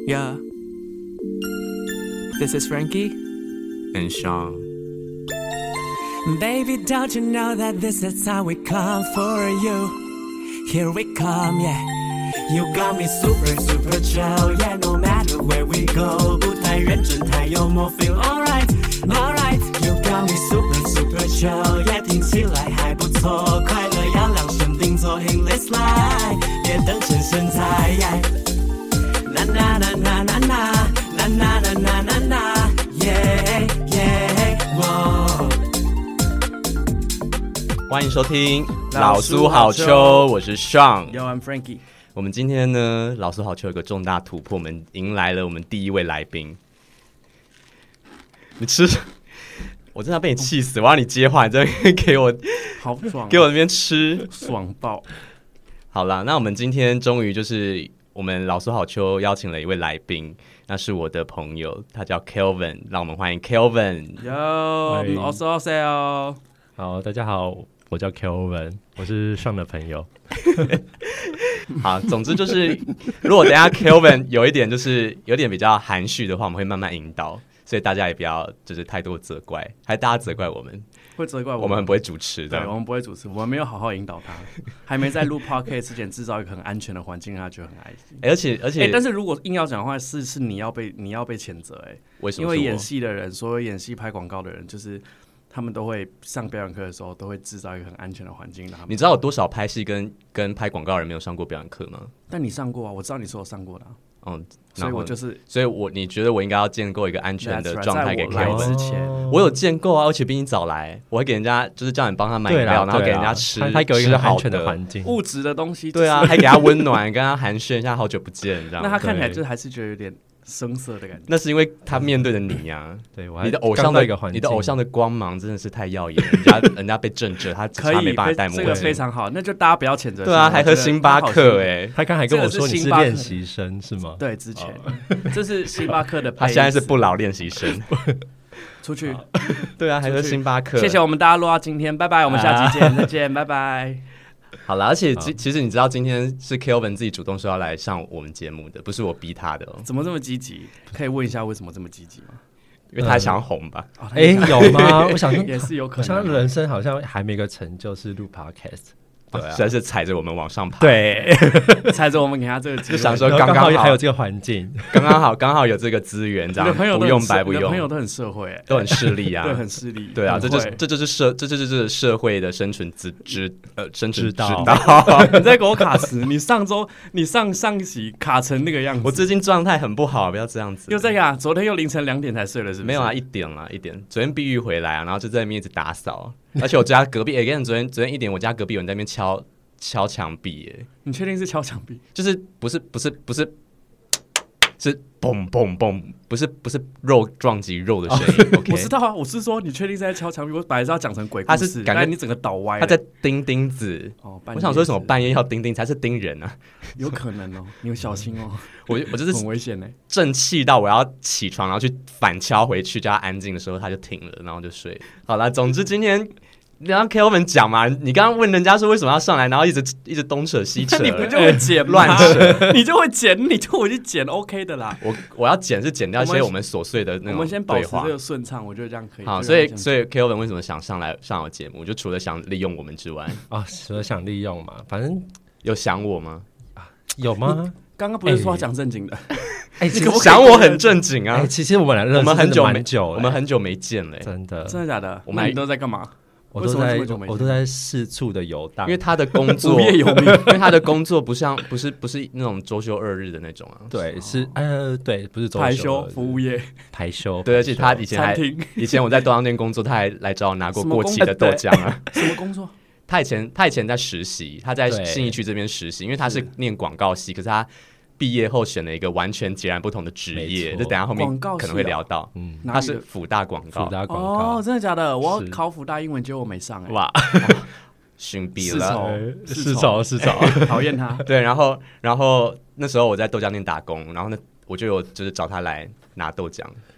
Yeah. This is Frankie and Sean. Baby, don't you know that this is how we come for you? Here we come, yeah. You got me super, super chill, yeah. No matter where we go, 不太认真，太幽默 ，feel alright, alright. You got me super, super chill, yeah. 听起来还不错，快乐要量身定做 English line， 别等成身材。Na na na na na na na na na na na na, yeah yeah, wow. 欢迎收听老苏好秋，我是 Sean， Yo, I'm Frankie。 我们今天呢，老苏好秋有个重大突破，我们迎来了我们第一位来宾。你吃，我真的要被你气死！我让你接话，你在那边给我好爽， 给我那边吃， 爽爆！ 好啦，那我们今天终于就是我们老苏好秋邀请了一位来宾，那是我的朋友，他叫 Kelvin， 让我们欢迎 Kelvin。Yo， 我是 Osel。 好，大家好，我叫 Kelvin， 我是上的朋友。 好，总之就是，如果等一下 Kelvin 有一点比较含蓄的话，我们会慢慢引导，所以大家也不要就是太多责怪，还大家责怪我们， 会责怪我们， 我们很不会主持的， 对，我们不会主持，我们没有好好引导他，还没在录 podcast 之前制造一个很安全的环境，让他觉得很安心。 而且， 但是如果硬要讲的话，是你要被谴责， 为什么？ 因为演戏的人，所有演戏拍广告的人，就是他们都会上表演课的时候，都会制造一个很安全的环境。你知道有多少拍戏跟拍广告的人没有上过表演课吗？ 但你上过啊，我知道你是有上过的啊。 所以我就是， 你觉得我应该要建构一个安全的状态给 Kelvin？ 在我来之前， 我有建构啊，而且比你早来，我会给人家就是叫你帮他买饮料，然后给人家吃， 他给我一个安全的环境， 物质的东西， 对啊，还给他温暖，跟他寒暄一下，好久不见，这样。 那他看起来就还是觉得有点生涩的感觉。 那是因为他面对的你啊， 对， 你的偶像的光芒真的是太耀眼，人家被震着，他只差没办法戴墨镜， 这个非常好，那就大家不要谴责。 对啊，还喝星巴克他刚才跟我说你是练习生是吗？ 对，之前这是星巴克的， 他现在是不老练习生。 出去， 对啊，还喝星巴克。 谢谢我们大家录到今天，拜拜，我们下期见，再见，拜拜。 好了，而且其实你知道今天是 Kelvin 自己主动说要来上我们节目的，不是我逼他的哦。 怎么这么积极？可以问一下为什么这么积极吗？ 因为他想红吧？ 有吗？我想说也是有可能。 我想人生好像还没个成就是录 podcast。 对啊，实在是踩着我们往上爬， 对， 踩着我们给他这个机会， 就想说刚好还有这个环境， 刚好有这个资源，这样不用白不用。 朋友都很社会， 都很势利啊， 对，很势利， 对啊，这就是社会的生存之道。 你在给我卡词，你上一期卡成那个样子， 我最近状态很不好，不要这样子。 又在呀，昨天又凌晨2点才睡了，是不是？ 没有啊，1点。昨天避狱回来啊，然后就在那边一直打扫。而且我家隔壁，跟你昨天1点，我家隔壁有人在那边敲墙壁， 你确定是敲墙壁？ 就是不是，是嘣嘣嘣，不是肉撞击肉的声音。Okay? 我知道啊，我是说你确定是在敲墙壁？我本来是要讲成鬼故事， 他是感觉你整个倒歪了。 他在钉钉子。我想说为什么半夜要钉钉，才是钉人啊？ 有可能哦，你们小心哦。 我就是很危险呢， 正气到我要起床，然后去反敲回去，叫他安静的时候，他就停了，然后就睡了。好了，总之今天你让 Kelvin 讲嘛，你刚刚问人家说为什么要上来，然后一直东扯西扯， 你不就会剪乱扯， 你就会剪，你就回去剪 OK 的啦。 我要剪是剪掉一些我们琐碎的那种对话， 我们先保持这个顺畅，我觉得这样可以。 好，所以 Kelvin 为什么想上我节目，就除了想利用我们之外除了想利用嘛，反正有想我吗？ 有吗？ 刚刚不是说要讲正经的？ 其实想我很正经啊。 其实我们认识蛮久了， 我们很久没见了， 真的假的？你都在干嘛？ 我都在四处的游荡， 因为他的工作无业游民， 因为他的工作不是那种周休2日的那种啊。 对，是对，不是周休排休服务业排休。 对，而且他以前我在豆浆店工作，他还来找我拿过过期的豆浆啊。 什么工作？ 他以前在实习，他在信义区这边实习，因为他是念广告系，可是他毕业后选了一个完全截然不同的职业，就等一下后面可能会聊到。他是辅大广告。 哦，真的假的？我要考辅大英文，结果我没上哇，逊毙了， 是丑， 讨厌他。 对，然后那时候我在豆浆店打工，然后呢我就有就是找他来拿豆浆。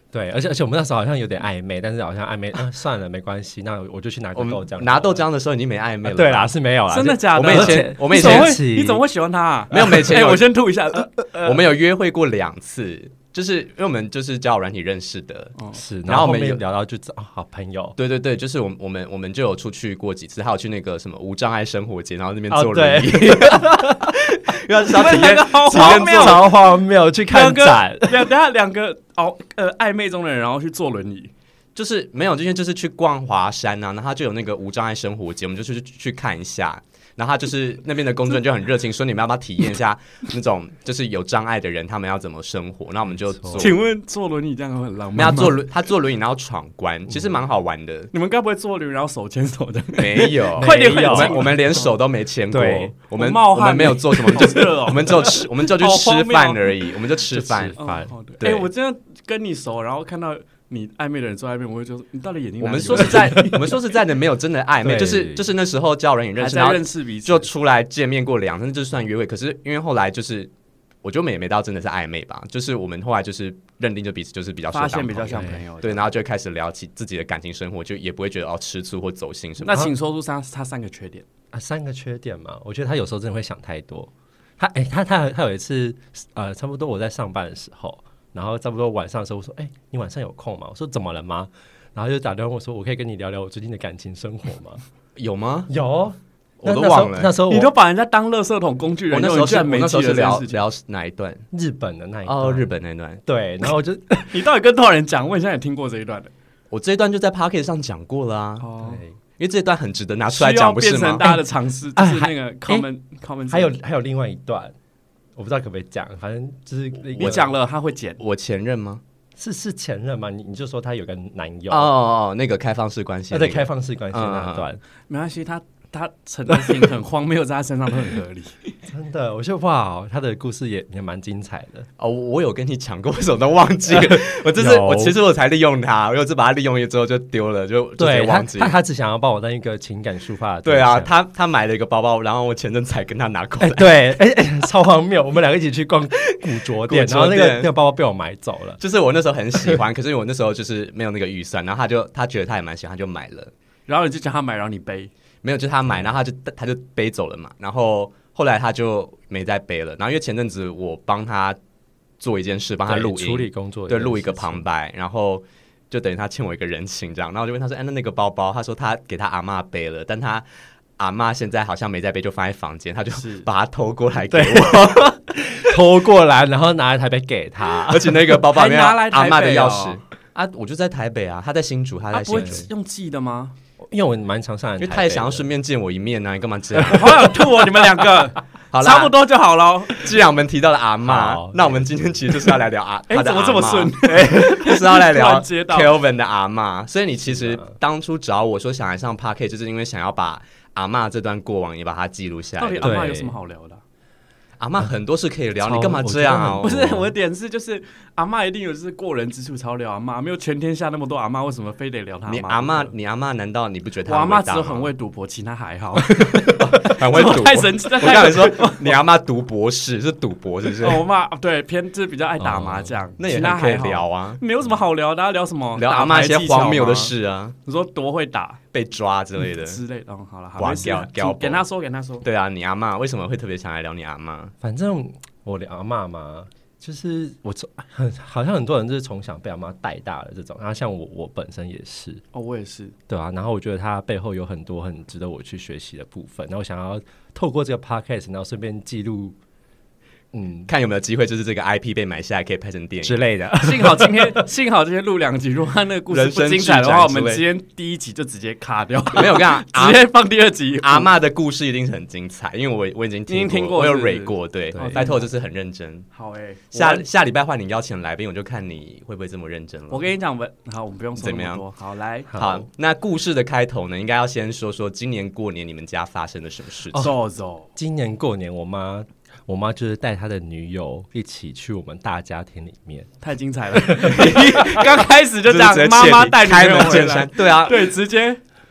对，而且我们那时候好像有点暧昧，但是好像暧昧，算了，没关系，那我就去拿个豆浆。 拿豆浆的时候已经没暧昧了。 对啦，是没有啦， 真的假的？ 我们以前你怎么会喜欢他啊？ 没有没钱， 我先吐一下。 我们有约会过2次。就是因为我们就是交友软体认识的， 是，然后后面有聊到就好朋友， 对对对，就是我们就有出去过几次，还有去那个什么无障碍生活节，然后那边坐轮椅，因为是要体验超荒谬，去看展， 两个暧昧中的人，然后去坐轮椅。 就是没有，今天就是去逛华山啊，然后他就有那个无障碍生活节，我们就去看一下。然后他就是那边的工作人员就很热情，说你们要不要体验一下那种就是有障碍的人他们要怎么生活？那我们就坐。 请问坐轮椅这样会很浪漫吗？ 他坐轮椅然后闯关，其实蛮好玩的。 你们该不会坐轮椅然后手牵手的？ 没有， 快点！ 我们连手都没牵过。我们没有做什么，我们就去吃饭而已，我们就吃饭。 对，我这样跟你熟，然后看到你暧昧的人做暧昧，我会就你到底眼睛？ 我们说实在的，没有真的暧昧，就是那时候交友软件认识，然后认识彼此， 就出来见面过2次，就算约会。可是因为后来就是，我觉得我们也没到真的是暧昧吧，就是我们后来就是认定就彼此就是比较发现比较像朋友， 对，然后就开始聊起自己的感情生活，就也不会觉得吃醋或走心什么。 那请说出他3个缺点啊？3个缺点嘛，我觉得他有时候真的会想太多。他有一次差不多我在上班的时候。然后差不多晚上的时候，我说：“你晚上有空吗？”我说：“怎么了吗？”然后就打电话我说：“我可以跟你聊聊我最近的感情生活吗？” 有吗？ 有， 我都忘了。 那时候你都把人家当垃圾桶工具人。 我那时候是聊哪一段？ 日本的那一段。 日本那段。 对，然后我就你到底跟多少人讲？我以前也听过这一段的。 我这一段就在 Podcast 上讲过了啊。对，因为这一段很值得拿出来讲，不是吗？ 变成大家的尝试，就是那个 common。 还有另外一段。我不知道可不可以讲，反正就是我讲了，他会剪。 我前任吗？ 是前任吗？你就说他有个男友那个开放式关系， 对开放式关系那段， 没关系，他承认事情很荒谬，在他身上都很合理。 真的，我觉得哇，他的故事也蛮精彩的。 我有跟你讲过，为什么都忘记了？其实我才利用他，我有次把他利用之后就丢了，就直接忘记了。 他只想要帮我当一个情感抒发的对啊，他买了一个包包，然后我前阵才跟他拿过来。 对，超荒谬！我们2个一起去逛古着店，然后那个包包被我买走了。 就是我那时候很喜欢，可是我那时候就是没有那个预算，然后他觉得他也蛮喜欢，他就买了。 然后你就叫他买，然后你背。 没有，就是他买，然后他就背走了嘛。然后后来他就没再背了。然后因为前阵子我帮他做一件事，帮他录音处理工作， 对，录一个旁白，然后就等于他欠我一个人情这样。然后我就问他说：“那个包包？”他说他给他阿嬷背了，但他阿嬷现在好像没在背，就放在房间，他就把它偷过来给我， 偷过来，然后拿来台北给他， 而且那个包包里面阿嬷的钥匙啊， 我就在台北啊，他在新竹，他在新竹， 不会用寄的吗？ 因为我蛮常上来， 因为他也想要顺便见我一面啊，你干嘛这样？ 我好想吐哦，你们2个，好啦，差不多就好了。 既然我们提到了阿嬷，那我们今天其实就是要来聊他的阿嬷， 怎么这么顺？ 就是要来聊 Kelvin 的阿嬷。所以你其实当初找我说想来上 Podcast， 就是因为想要把阿嬷这段过往也把它记录下来。 到底阿嬷有什么好聊的？ 阿嬷很多事可以聊，你干嘛这样啊？ 不是我的点是，就是阿嬷一定有就是过人之处才聊阿嬷，没有全天下那么多阿嬷，为什么非得聊她？ 你阿嬷难道你不觉得她？ 我阿嬷只有很会赌博，其他还好。 很会赌， 太神奇了！ 我刚才说你阿嬷读博士是赌博，是不是？ 我妈对偏就是比较爱打麻将， 那也可以聊啊。 没有什么好聊的，聊什么？ 聊阿嬷一些荒谬的事啊。 你说多会打， 被抓之类的之类的。好了， 没事， 跟他说。 对啊，你阿嬷为什么会特别想来聊你阿嬷？ 反正我聊阿嬷嘛，就是好像很多人就是从小被阿嬷带大的这种，然后像我本身也是我也是， 对啊，然后我觉得他背后有很多很值得我去学习的部分，然后我想要透过这个 podcast， 然后顺便记录。 看有没有机会，就是这个 IP 被买下来，可以拍成电影之类的。 幸好今天录2集，如果他那个故事不精彩的话，我们今天第1集就直接卡掉。 没有，我跟你讲， 直接放第2集。 阿嬷的故事一定是很精彩，因为我已经听过，我有蕊过，对，拜托就是很认真。 好下礼拜换你邀请来宾，我就看你会不会这么认真了。 我跟你讲，好，我们不用说那么多。好，来， 好，那故事的开头呢，应该要先说说今年过年你们家发生了什么事情。 今年过年，我妈就是带她的女友一起去我们大家庭里面， 太精彩了！刚开始就这样，妈妈带女友回来， 对啊， 对，直接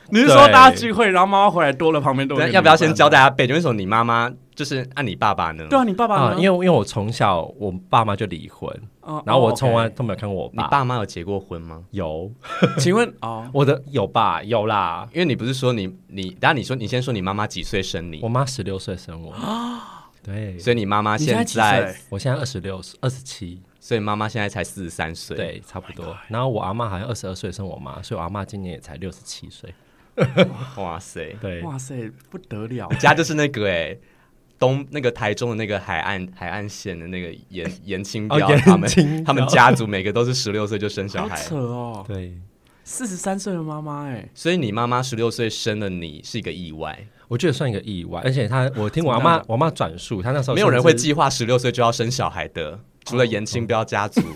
你是说大家聚会，然后妈妈回来多了旁边都有？ 要不要先教大家背景？为什么你妈妈就是按你爸爸呢？ 对啊，你爸爸呢？ 因为我从小我爸妈就离婚，然后我从来都没有看过我爸。 你爸妈有结过婚吗？ 有， 请问我的有吧？有啦。 因为你不是说你，等下你先说你妈妈几岁生你？ 我妈16岁生我。对， 所以你妈妈现在， 我现在27， 所以妈妈现在才43岁， 对，差不多。然后我阿嬷好像22岁生我妈，所以我阿嬷今年也才67岁。 哇塞， 对， 哇塞，不得了！ 家就是那个那个台中的那个海岸线的那个严清标，他们家族每个都是16岁就生小孩， 好扯哦。 对 ，43岁的妈妈所以你妈妈16岁生了你是一个意外。 我觉得算一个意外，而且我听我妈转述，她那时候没有人会计划16岁就要生小孩的，除了严清标家族。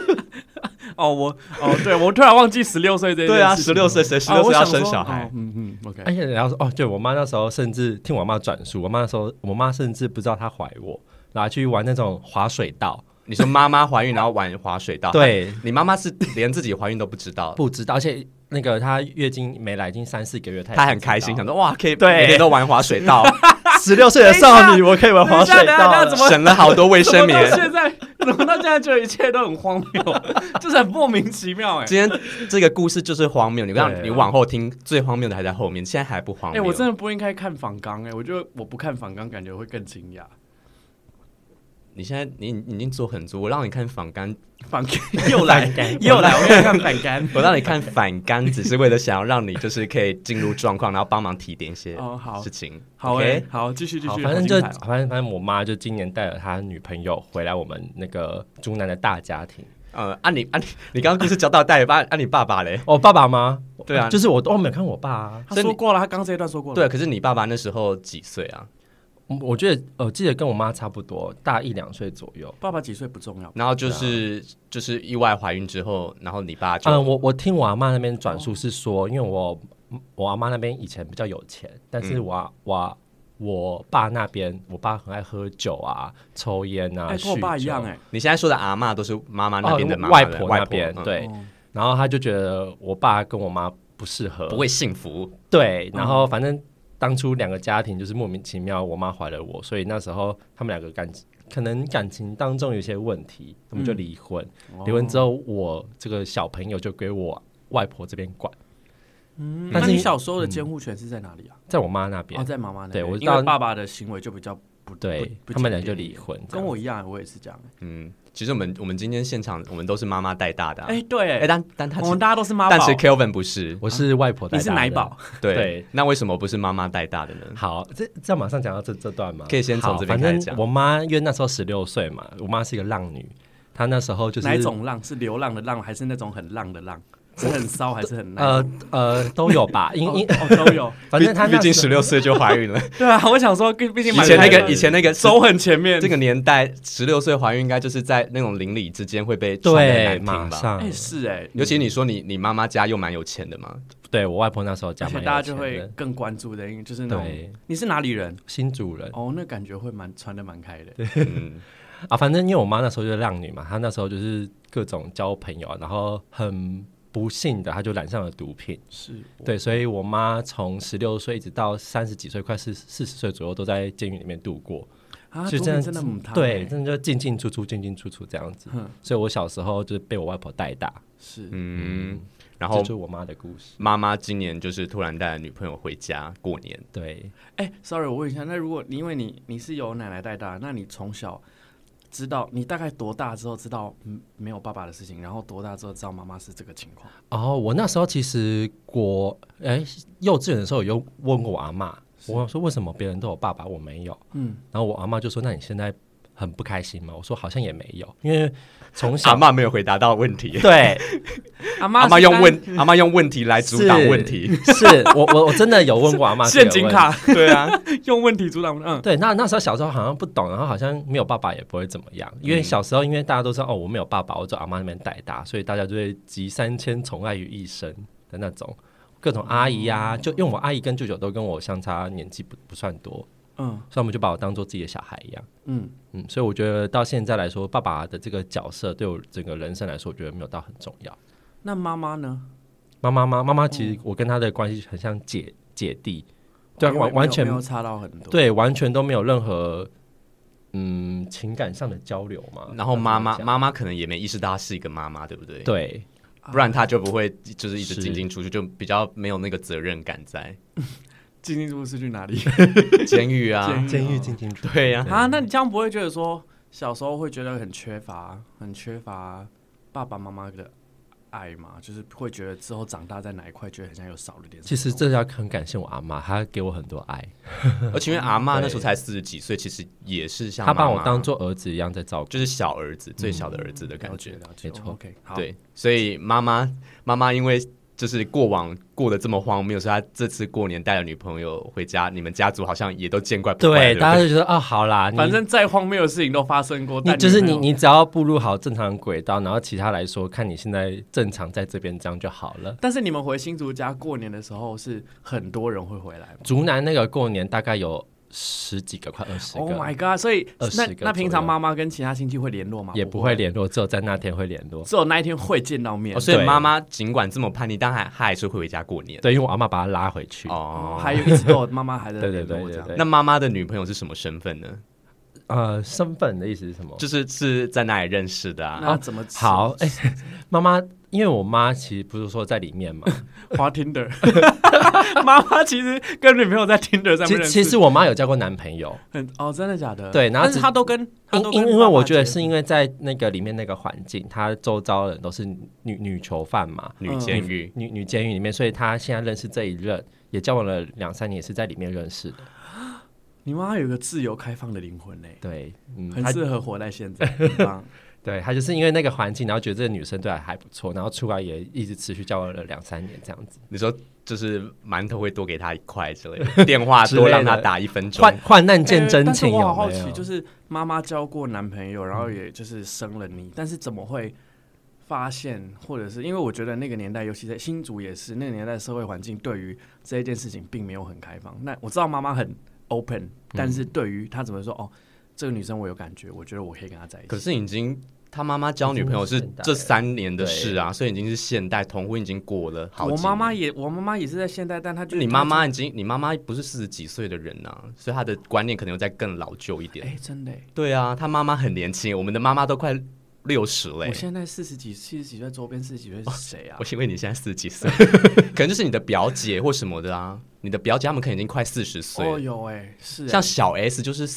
对，我突然忘记16岁这件事情。对啊 ，16岁谁16岁要生小孩 ？OK。而且然后对我妈那时候甚至听我妈转述，我妈甚至不知道她怀我，然后去玩那种滑水道。 你说妈妈怀孕然后玩滑水道？ 对， 你妈妈是连自己怀孕都不知道， 不知道，而且那个她月经没来已经3-4个月，她很开心，想说哇，可以每天都玩滑水道。 16岁的少女，我可以玩滑水道， 省了好多卫生棉。 怎么到现在觉得一切都很荒谬，就是很莫名其妙。 今天这个故事就是荒谬，你往后听，最荒谬的还在后面，现在还不荒谬。 我真的不应该看访纲，我觉得我不看访纲，感觉会更惊讶。 你现在你已经做很多，我让你看反竿又来，我要看反竿。 我让你看反竿，只是为了想要让你就是可以进入状况，然后帮忙提点一些事情。 好，好，继续。 反正我妈就今年带了她女朋友回来我们那个竹南的大家庭。 你刚刚故事交到带爸，你爸爸嘞？ 爸爸吗？ 对啊， 就是我都没有看我爸啊。 他说过了，他刚这一段说过了。 对，可是你爸爸那时候几岁啊？ 我觉得我记得跟我妈差不多，大1-2岁左右。 爸爸几岁不重要， 然后就是意外怀孕之后，然后你爸就我听我阿妈那边转述是说，因为我阿妈那边以前比较有钱，但是我爸那边，我爸很爱喝酒啊、抽烟啊、酗酒。 跟我爸一样你现在说的阿嬷都是妈妈那边的妈妈外婆那边对，然后他就觉得我爸跟我妈不适合， 不会幸福。 对，然后反正。当初2个家庭就是莫名其妙，我妈怀了我，所以那时候他们2个可能感情当中有些问题，他们就离婚。离婚之后，我这个小朋友就归我外婆这边管。 那你小时候的监护权是在哪里啊？ 在我妈那边。 在妈妈那边。对， 因为爸爸的行为就比较不对，他们俩就离婚。 跟我一样，我也是这样。 其实我们今天现场我们都是妈妈带大的。 对， 但他我们大家都是妈宝， 但是 Kelvin 不是， 我是外婆带大的。 你是奶宝。 对，那为什么不是妈妈带大的呢？ 好，这马上讲到这段嘛， 可以先从这边开始讲。 我妈因为那时候16岁嘛，我妈是一个浪女，她那时候就是哪种浪？是流浪的浪，还是那种很浪的浪？是很骚还是很都有吧， 都有。 反正她毕竟16岁就怀孕了。 对啊，我想说，毕竟以前那个手很前面， 这个年代16岁怀孕应该就是在那种邻里之间会被传得难听吧？ 马上是尤其你说你妈妈家又蛮有钱的嘛。 对，我外婆那时候家蛮有钱的， 大家就会更关注的，因为就是那种你是哪里人？ 新竹人。 那感觉会传得蛮开的。 反正因为我妈那时候就是浪女嘛，她那时候就是各种交朋友，然后很不幸的，她就染上了毒品。对，所以我妈从16岁一直到30几岁，快40岁左右，都在监狱里面度过。 就真的对，真的就进进出出这样子。所以我小时候就是被我外婆带大。然后这就是我妈的故事。 妈妈今年就是突然带了女朋友回家过年。 对。 sorry， 我问一下，那如果因为你是由奶奶带大，那你从小知道你大概多大之后知道没有爸爸的事情，然后多大之后知道妈妈是这个情况？ 我那时候其实幼稚园的时候有问过我阿嬷，我说为什么别人都有爸爸我没有？然后我阿嬷就说那你现在很不开心吗？我说好像也没有，因为从小阿嬷没有回答到问题。 对， 阿嬷用问题来阻挡问题。 是我真的有问过阿嬷陷阱卡。 对啊， 用问题阻挡。 对，那时候小时候好像不懂，然后好像没有爸爸也不会怎么样，因为小时候因为大家都知道我没有爸爸，我在阿嬷那边带大，所以大家就会集3000宠爱于一身的那种。各种阿姨啊，就因为我阿姨跟舅舅都跟我相差年纪不算多。所以我们就把我当做自己的小孩一样。所以我觉得到现在来说，爸爸的这个角色对我整个人生来说，我觉得没有到很重要。 那妈妈呢？ 妈妈其实我跟她的关系很像姐弟，对，完全没有差到很多， 对，完全都没有任何情感上的交流嘛。 然后妈妈可能也没意识到她是一个妈妈，对不对？ 对， 不然她就不会就是一直进出去，就比较没有那个责任感在。 进出是去哪里？ 监狱啊， 监狱进出。 对呀。 啊，那你这样不会觉得说小时候会觉得很缺乏爸爸妈妈的爱嘛？就是会觉得之后长大在哪一块觉得好像又少了点什么。 其实这要很感谢我阿妈，她给我很多爱， 而且因为阿嬷那时候才40几岁，其实也是像她把我当做儿子一样在照顾， 就是小儿子、最小的儿子的感觉。 了解， 没错。 OK， 好， 对，所以妈妈因为就是过往过得这么荒谬，所以她这次过年带了女朋友回家，你们家族好像也都见怪不怪。 对，大家就觉得好啦， 反正再荒谬的事情都发生过， 就是你只要步入好正常轨道，然后其他来说，看你现在正常在这边这样就好了。 但是你们回新竹家过年的时候，是很多人会回来吗？ 竹南那个过年大概有10几个，快20个。 Oh my god！ 所以 20个那平常妈妈跟其他亲戚会联络吗？ 也不会联络，只有在那天会联络， 只有那一天会见到面。 所以妈妈尽管这么叛逆，但她还是会回家过年。 对，因为我阿嬷把她拉回去。 还有一直都有妈妈还在联络这样。 那妈妈的女朋友是什么身份呢？ 身份的意思是什么？ 是在哪里认识的啊？ 那怎么好？妈妈，因为我妈其实不是说在里面嘛， 滑 Tinder， 妈妈其实跟女朋友在 Tinder 上面认识。 其实我妈有交过男朋友， 真的假的？ 对，然后但是她都跟因为我觉得是因为在那个里面那个环境，她周遭的人都是女囚犯嘛， 女监狱， 女监狱里面，所以她现在认识这一任，也交往了2-3年，也是在里面认识的。 你妈有一个自由开放的灵魂嘞， 对， 很适合活在现在，很棒。 对，她就是因为那个环境，然后觉得这个女生对她还不错，然后出来也一直持续交往了2-3年这样子。 你说就是馒头会多给她1块之类的，电话多让她打1分钟， 患难见真情。 但是我好好奇，就是妈妈交过男朋友，然后也就是生了你，但是怎么会发现，或者是因为我觉得那个年代，尤其在新竹也是那个年代，社会环境对于这一件事情并没有很开放。那我知道妈妈很 open， 但是对于她怎么说这个女生我有感觉，我觉得我可以跟她在一起。 可是他妈妈交女朋友是这3年的事啊，所以已经是现代，同婚已经过了好几年。我妈妈也是在现代，但她就你妈妈不是40几岁的人啊，所以她的观念可能又再更老旧一点。 真的。 对啊，她妈妈很年轻，我们的妈妈都快60嘞。 我现在40几岁，周边40几岁是谁啊？ 我以为你现在40几岁，可能就是你的表姐或什么的啊。你的表姐他们可能已经快40岁。 有是。 像小 S 就是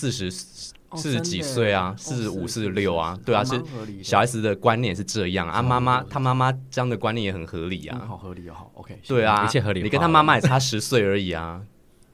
40几岁啊，45、46啊，对啊，是小 S 的观念是这样啊。他妈妈这样的观念也很合理啊， 好合理好 OK。 对啊， 一切合理。 你跟他妈妈也差10岁而已啊。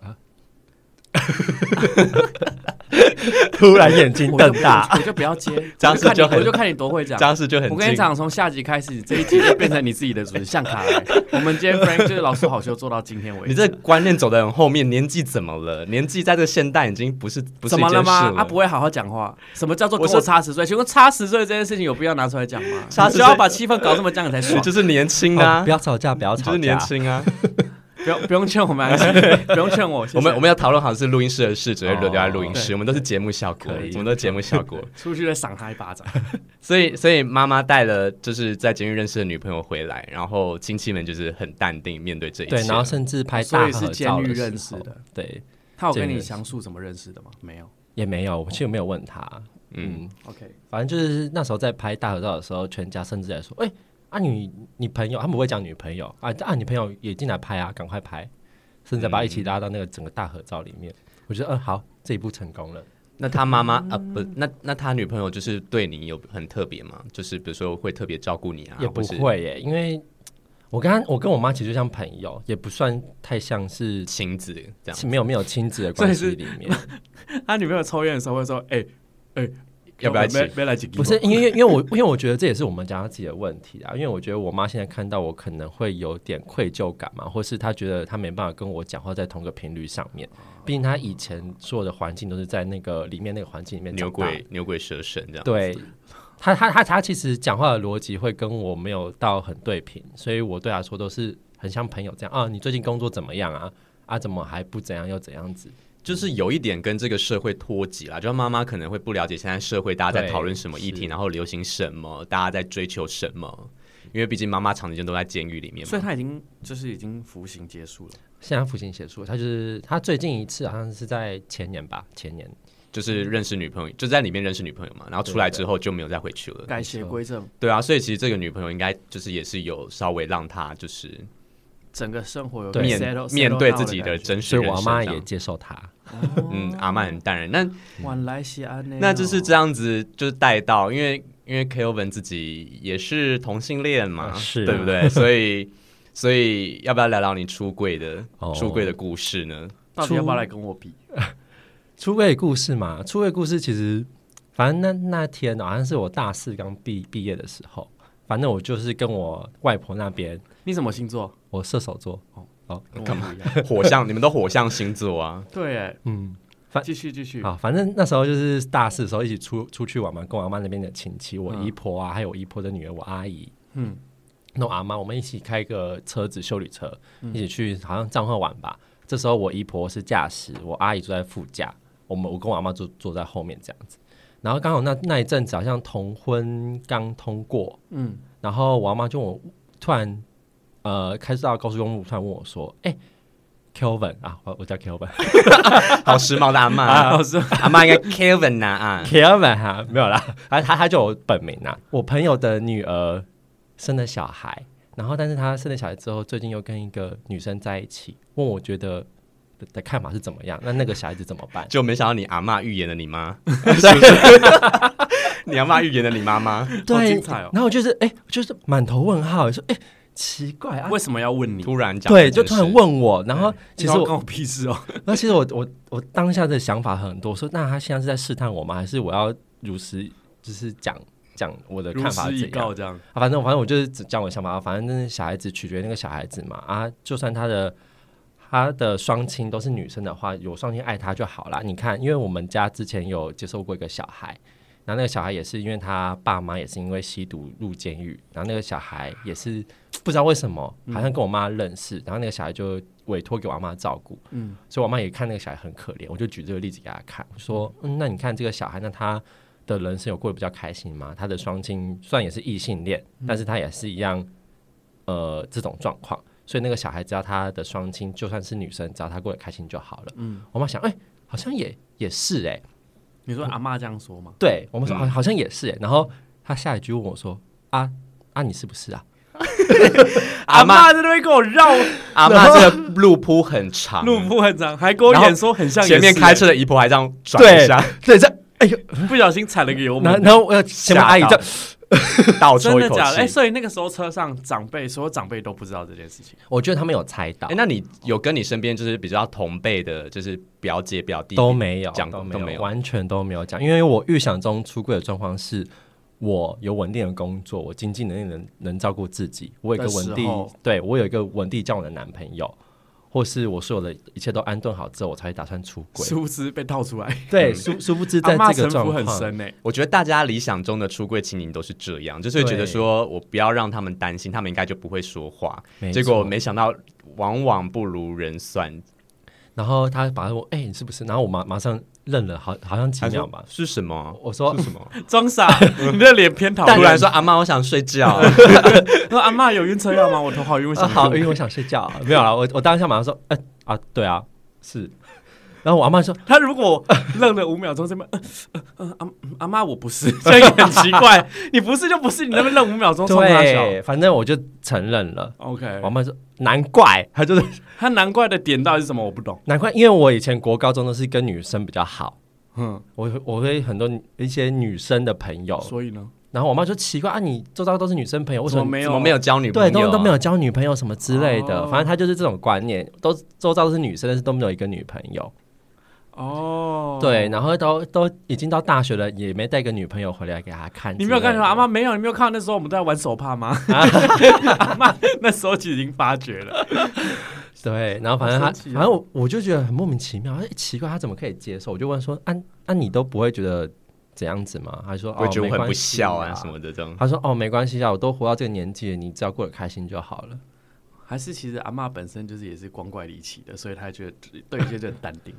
突然眼睛瞪大， 我就不要接，我就看你多会讲， 张氏就很。 我跟你讲，从下集开始，这一集就变成你自己的主持，像卡来。我们今天 Frank 就是老师好秀做到今天为止。 你这观念走得很后面，年纪怎么了？年纪在这个现代已经不是怎么了吗？不会好好讲话。什么叫做跟我差10岁？请问差10岁这件事情有必要拿出来讲吗？差10岁要把气氛搞这么僵才爽。 就是年轻啊， 不要吵架，不要吵架， 就是年轻啊。 不用劝我们，不用劝我。 我们要讨论好是录音室的事，只会留在录音室。我们都是节目效果，我们都是节目效果。 出去再赏他一巴掌。 所以妈妈带了就是在监狱认识的女朋友回来，然后亲戚们就是很淡定面对这一切。 对，然后甚至拍大合照的时候， 所以是监狱认识的。 对， 他有跟你详述怎么认识的吗？没有， 也没有。我其实没有问他。 OK， 反正就是那时候在拍大合照的时候，全家甚至在说：“你朋友，他们不会讲女朋友你朋友也进来拍啊，赶快拍。”甚至把他一起拉到那个整个大合照里面，我觉得好，这一步成功了。 那他妈妈那他女朋友就是对你有很特别吗？就是比如说会特别照顾你啊？ 也不会耶，因为我跟我妈其实就像朋友，也不算太像是亲子这样， 没有亲子的关系里面。 他女朋友抽烟的时候会说：“ 要不要一起？ 不是因为我觉得这也是我们家自己的问题啊。因为我觉得我妈现在看到我可能会有点愧疚感嘛，或是她觉得她没办法跟我讲话在同个频率上面。毕竟她以前所有的环境都是在那个里面那个环境里面牛鬼蛇神这样。 对，她其实讲话的逻辑会跟我没有到很对频，所以我对她说都是很像朋友这样啊。你最近工作怎么样啊？怎么还不怎样又怎样子？ 就是有一点跟这个社会脱节啦，就妈妈可能会不了解现在社会大家在讨论什么议题，然后流行什么，大家在追求什么。 因为毕竟妈妈长时间都在监狱里面嘛， 所以他已经服刑结束了。 现在服刑结束了，他最近一次好像是在前年吧，前年就是认识女朋友，就在里面认识女朋友嘛，然后出来之后就没有再回去了， 改邪归正。 对啊，所以其实这个女朋友应该就是也是有稍微让他就是整个生活有面对自己的真实所以人生， 我阿妈也接受他。 阿妈很淡然。那晚来西安那就是这样子，就是带到，因为 Kelvin 自己也是同性恋嘛， 是对不对？所以要不要聊聊你出柜的故事呢？ 到底要不要来跟我比？ 出柜的故事嘛，出柜故事其实反正那天好像是我大4刚毕业的时候，反正我就是跟我外婆那边。 你什么星座？ 我射手座。 干嘛？火象，你们都火象星座啊？ 对，继续。 好，反正那时候就是大4的时候一起出去玩嘛，跟我阿妈那边的亲戚，我姨婆啊，还有我姨婆的女儿，我阿姨，那我阿妈，我们一起开个车子休旅车，一起去好像彰化玩吧。这时候我姨婆是驾驶，我阿姨坐在副驾，我跟我阿妈坐在后面这样子。然后刚好那一阵子好像同婚刚通过，然后我阿妈就突然开到高速公路，突然问我说：“Kelvin 啊，我叫 Kelvin， 好时髦的阿嬷，阿嬷应该 Kelvin 啊 ，Kelvin 哈，没有啦，他就有本名啊。我朋友的女儿生了小孩，然后但是他生了小孩之后，最近又跟一个女生在一起，问我觉得的看法是怎么样？那个小孩子怎么办？ 就没想到你阿嬷预言了你妈，你阿嬷预言了你妈妈， 对， 好精彩哦。 然后就是满头问号，说奇怪啊， 为什么要问你？ 突然讲， 对，就突然问我，然后其实关我屁事哦。 那其实我当下的想法很多，说那他现在是在试探我吗？还是我要如实就是讲我的看法怎样？ 这样反正我就是讲我的想法，反正那小孩子取决于那个小孩子嘛啊，就算他的双亲都是女生的话，有双亲爱他就好啦。你看，因为我们家之前有接受过一个小孩。然后那个小孩也是因为他爸妈也是因为吸毒入监狱，然后那个小孩也是不知道为什么好像跟我妈认识，然后那个小孩就委托给我阿妈照顾，所以我妈也看那个小孩很可怜，我就举这个例子给他看，我说那你看这个小孩，那他的人生有过得比较开心吗？他的双亲虽然也是异性恋，但是他也是一样这种状况，所以那个小孩只要他的双亲就算是女生，只要他过得开心就好了。我妈想好像也是你说阿嬷这样说吗？ 对，我们说好像也是然后他下一句问我说你是不是啊？ 阿嬷在那边跟我绕， 阿嬷这个路铺很长， 还跟我演说很像， 前面开车的姨婆还这样转一下， 对，这不小心踩了个油门， 然后我前面阿姨这倒抽一口气， 真的假的？所以那个时候车上所有长辈都不知道这件事情。 我觉得他们有猜到。 那你有跟你身边就是比较同辈的，就是表姐表弟都没有讲，都没有， 完全都没有讲。因为我预想中出柜的状况是，我有稳定的工作，我经济能力能照顾自己，我有一个稳定交往的男朋友。或是我所有的一切都安顿好之后，我才会打算出轨。 殊不知被套出来， 对，殊不知在这个状况很深我觉得大家理想中的出柜情形都是这样，就是觉得说我不要让他们担心，他们应该就不会说话。结果没想到，往往不如人算。 然后他把他问：“你是不是？”然后我马上愣了，好像几秒吧。 是什么？ 我说是什么？ 装傻，你的脸偏讨厌。 突然说：“阿嬷，我想睡觉。” 说：“阿嬷有晕车药吗？我头好晕， 因为我想睡觉。”没有啦，我当下马上说：“对啊，是。”然后我阿嬷说：“ 他如果愣了5秒钟，这边阿嬷我不是，这样也很奇怪。你不是就不是，你那边愣5秒钟， 对，反正我就承认了。 OK， 我阿嬷说：“难怪他难怪的点到底是什么？我不懂。 难怪，因为我以前国高中都是跟女生比较好，我会很多一些女生的朋友， 所以呢。” 然后我妈说奇怪你周遭都是女生朋友，为什么没有交女朋友？ 对，都没有交女朋友什么之类的。反正她就是这种观念，都周遭都是女生，但是都没有一个女朋友。对，然后都已经到大学了，也没带个女朋友回来给她看。 你没有看到阿嬷没有？你没有看到那时候我们都在玩手帕吗？阿嬷那时候其实已经发觉了。 对，然后反正我就觉得很莫名其妙，奇怪他怎么可以接受？我就问说，你都不会觉得怎样子吗？他说会觉得我很不孝啊什么的这种。 他说没关系啊，我都活到这个年纪了，你只要过得开心就好了。 还是其实阿嬷本身就是也是光怪离奇的，所以他觉得对一些就很淡定。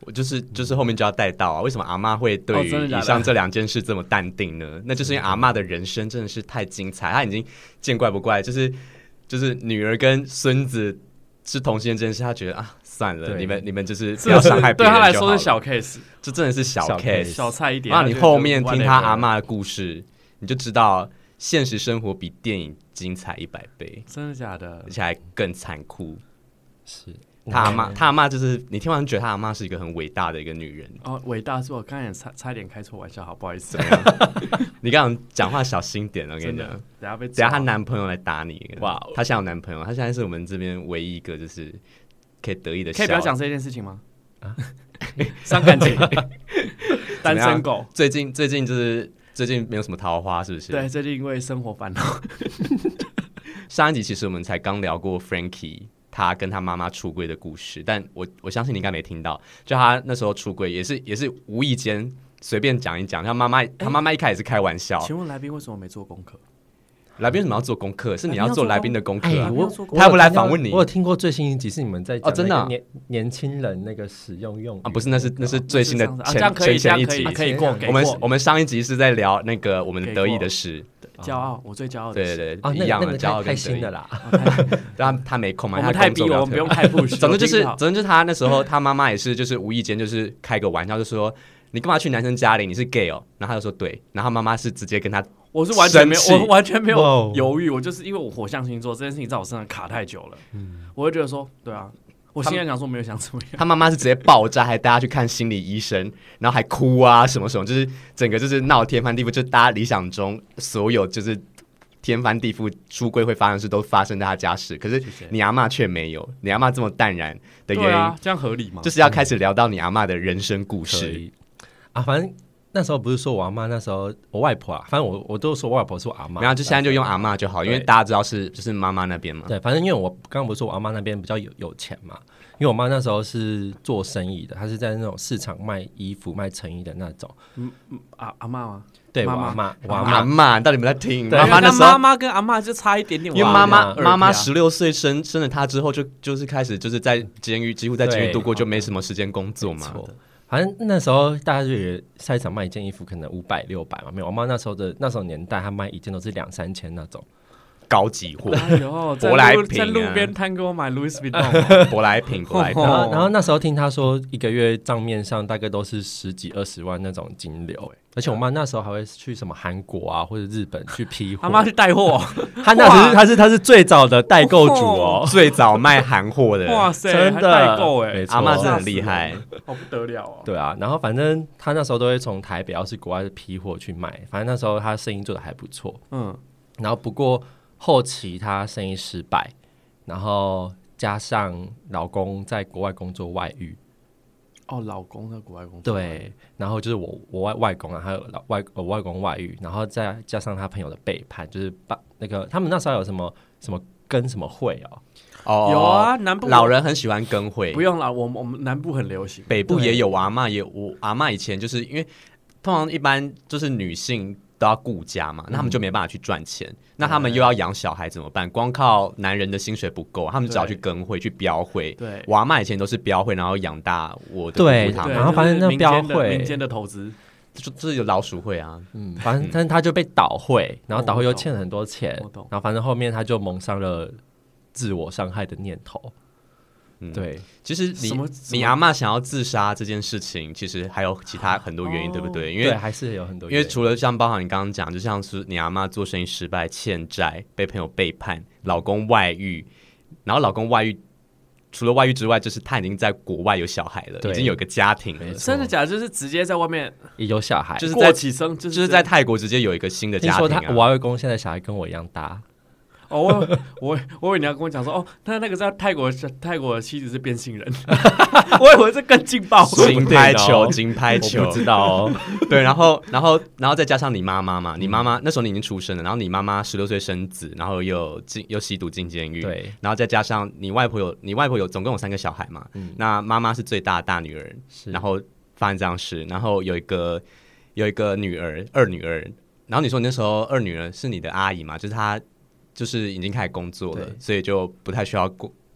我就是后面就要带到啊，为什么阿嬷会对于以上这2件事这么淡定呢？那就是因为阿嬷的人生真的是太精彩，她已经见怪不怪，就是女儿跟孙子是同性恋这件事，她觉得啊算了，你们就是不要伤害别人就好了， 对她来说是小 case， 这真的是小 case， 小菜一碟。 那你后面听她阿嬷的故事，你就知道现实生活比电影精彩100倍， 真的假的？ 而且还更残酷。 是他阿嬷就是你听完觉得他阿嬷是一个很伟大的一个女人哦，伟大是我刚才差一点开错玩笑，好不好意思。 你刚刚讲话小心点了，我跟你讲，等下她男朋友来打你。哇，她现在有男朋友，她现在是我们这边唯一一个就是可以得意的。 可以不要讲这件事情吗？伤感情，单身狗。 最近没有什么桃花，是不是？ 对，最近因为生活烦恼。 上一集其实我们才刚聊过 Frankie。他跟他妈妈出柜的故事，但我相信你应该没听到。就他那时候出柜，也是无意间随便讲一讲。他妈妈一开始是开玩笑。 请问来宾为什么没做功课？ 来宾为什么要做功课？是你要做来宾的功课啊！ 他还不来访问你？ 我有听过最新一集是你们在讲真的年轻人那个使用用啊，不是，那是最新的前一集， 可以过。 我们上一集是在聊那个我们得意的事。 骄傲，我最骄傲的对一样的骄傲太新的啦。 他没空嘛， 我们太逼我们不用太 push。 总之就是他那时候他妈妈也是就是无意间就是开个玩笑，就说你干嘛去男生家里？你是 gay 哦？然后他就说对，然后他妈妈是直接跟他， 我是完全没有犹豫，我就是因为我火象星座这件事情在我身上卡太久了，我会觉得说对啊。我现在想说没有想怎么样， 他妈妈是直接爆炸，还带他去看心理医生，然后还哭啊什么什么，就是整个就是闹天翻地覆，就大家理想中所有就是天翻地覆出柜会发生的事都发生在他家事，可是你阿嬷却没有，你阿嬷这么淡然的原因， 这样合理吗？ 就是要开始聊到你阿嬷的人生故事啊，反正。那时候不是说我阿嬷，那时候我外婆啊，反正我都说我外婆是我阿嬷， 然后就现在就用阿嬷就好，因为大家知道就是妈妈那边嘛。 对，反正因为我刚刚不是说我阿嬷那边比较有钱嘛，因为我妈那时候是做生意的，她是在那种市场卖衣服、卖成衣的那种。 阿嬷吗？ 对，我阿嬷，到底有没有在听？ 妈妈跟阿嬷就差一点点， 因为妈妈16岁生了她之后就是开始就是在监狱，几乎在监狱度过，就没什么时间工作嘛。 反正那时候大家就以为菜市场卖一件衣服可能500、600嘛，没有。我妈那时候年代，她卖一件都是2、3千那种高级货。 哎呦， 舶来品在路边摊给我买 Louis Vuitton， 舶来品。 然后那时候听她说，一个月账面上大概都是10几20万那种金流，而且我妈那时候还会去什么韩国啊或者日本去批货。 她妈去带货， 她是最早的代购主哦， 最早卖韩货的。 哇塞， 真的代购阿嬷真的很厉害， 好不得了哦。 对啊，然后反正她那时候都会从台北要是国外的批货去卖，反正那时候她生意做的还不错。然后不过后期她生意失败，然后加上老公在国外工作外遇。 哦，老公在国外工作， 对，然后就是我外公啊，还有外公外遇，然后再加上他朋友的背叛，就是把那个他们那时候有什么跟什么会哦， 有啊，南部老人很喜欢跟会， 不用啦，我们南部很流行， 北部也有，我阿嬷以前就是因为通常一般就是女性都要顾家嘛，那他们就没办法去赚钱，那他们又要养小孩怎么办？光靠男人的薪水不够，他们只好去跟会去标会。 对， 我阿嬷以前都是标会，然后养大我的对， 他们。 然后反正那标会民间的投资， 就是有老鼠会啊， 反正他就被倒会，然后倒会又欠了很多钱，然后反正后面他就蒙上了自我伤害的念头。对， 其实你阿嬷想要自杀这件事情，其实还有其他很多原因，对不对？因为还是有很多原因， 因为除了像包含你刚刚讲，就像是你阿嬷做生意失败、欠债、被朋友背叛、老公外遇，然后老公外遇，除了外遇之外，就是他已经在国外有小孩了，已经有个家庭了。 真的假的？就是直接在外面有小孩， 就是过起生， 就是在泰国直接有一个新的家庭。 听说我外公现在小孩跟我一样大。 哦，我以为你要跟我讲说，哦，他那个在泰国的妻子是变性人，我以为这更劲爆。 金拍球， 我不知道哦。 对，然后再加上你妈妈嘛，你妈妈那时候你已经出生了，然后你妈妈16岁生子，然后又吸毒进监狱， 对， 然后再加上你外婆有总共有3个小孩嘛，那妈妈是最大的大女儿，然后发生这样事，然后有一个女儿，二女儿，然后你说你那时候二女儿是你的阿姨嘛，就是她。就是已经开始工作了，所以就不太需要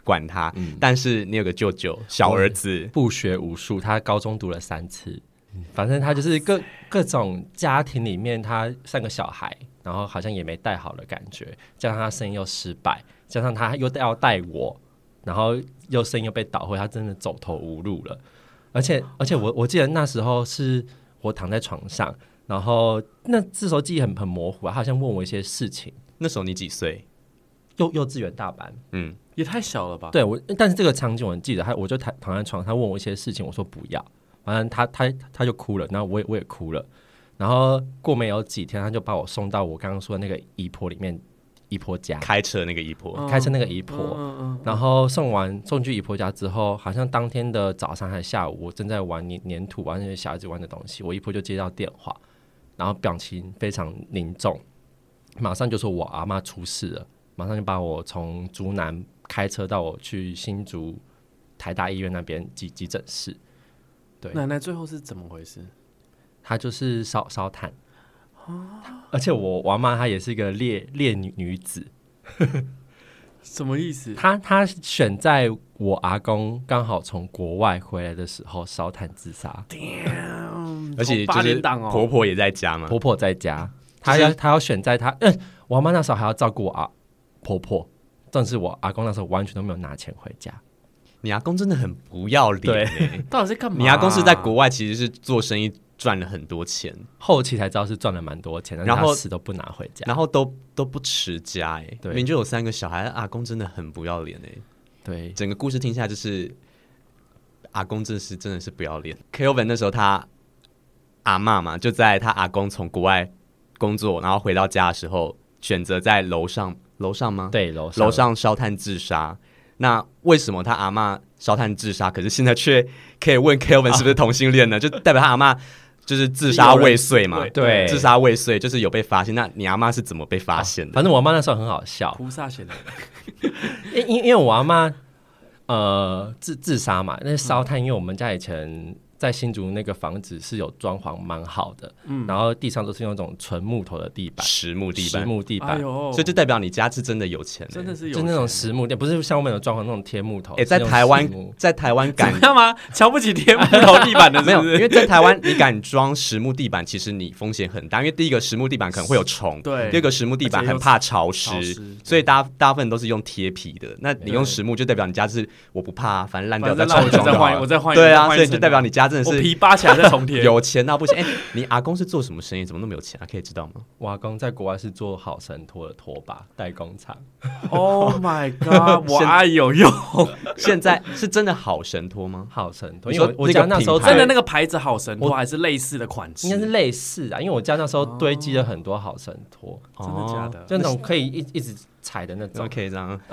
管他，但是你有个舅舅小儿子不学无术，他高中读了3次，反正他就是各种家庭里面他像个小孩，然后好像也没带好的感觉，加上他生意又失败，加上他又要带我，然后又生意又被倒回，他真的走投无路了。而且我记得那时候是我躺在床上，然后这时候记忆很模糊，他好像问我一些事情。 那时候你几岁？ 幼稚园大班， 也太小了吧？ 对但是这个场景我记得，我就躺在床上，他问我一些事情，我说不要，反正他就哭了，然后我也哭了，然后过没有几天，他就把我送到我刚刚说的那个姨婆里面，姨婆家开车那个姨婆， 开车那个姨婆，然后送去姨婆家之后，好像当天的早上还是下午，我正在玩粘土玩那些小孩子玩的东西，我姨婆就接到电话，然后表情非常凝重，马上就说我阿嬷出事了，马上就把我从竹南开车到我去新竹台大医院那边急诊室。对， 奶奶最后是怎么回事？ 她就是烧炭，而且我阿嬷她也是一个烈女子。 什么意思？ 她选在我阿公刚好从国外回来的时候烧炭自杀， 而且就是婆婆也在家嘛， 婆婆在家，她要选在她，我阿嬷那时候还要照顾我婆婆，但是我阿公那时候完全都没有拿钱回家。 你阿公真的很不要脸欸， 到底在干嘛？ 你阿公是在国外其实是做生意赚了很多钱， 后期才知道是赚了蛮多钱，然后他死都不拿回家， 然后都不持家欸，明明就有3个小孩，阿公真的很不要脸欸。 对， 整个故事听下来就是阿公真的是不要脸。Kelvin 那时候他阿嬷嘛，就在他阿公从国外工作，然后回到家的时候，选择在楼上吗？ 对，楼上烧炭自杀。那为什么他阿嬷烧炭自杀，可是现在却可以问 Kelvin 是不是同性恋呢？就代表他阿嬷就是自杀未遂嘛？ 对， 自杀未遂就是有被发现。那你阿嬷是怎么被发现的？ 反正我阿嬷那时候很好笑， 菩萨显灵，因为我阿嬷自杀嘛，那烧炭，因为我们家以前在新竹那个房子是有装潢蛮好的，然后地上都是用那种纯木头的地板， 实木地板， 哎呦， 所以就代表你家是真的有钱， 真的是有钱，就那种实木地，不是像我们有装潢那种贴木头。 在台湾敢干嘛？瞧不起贴木头地板的是不是？ 没有，因为在台湾你敢装实木地板，其实你风险很大，因为第一个实木地板可能会有虫， 对， 第二个实木地板很怕潮湿，所以大部分都是用贴皮的。那你用实木就代表你家是我不怕，反正烂掉再重装就好了， 我再换， 对啊，所以就代表你家真的是我皮扒起来再重贴， 有钱到不行。你阿公是做什么生意？怎么那么有钱啊？可以知道吗？ 我阿公在国外是做好神拖的拖把代工厂。 Oh my god！ 我阿姨有用， 现在是真的好神拖吗？ 好神拖，因为我家那时候真的那个牌子好神拖，还是类似的款式？ 应该是类似啊，因为我家那时候堆积了很多好神拖， 真的假的？ 就那种可以一直踩的那种。 可以这样。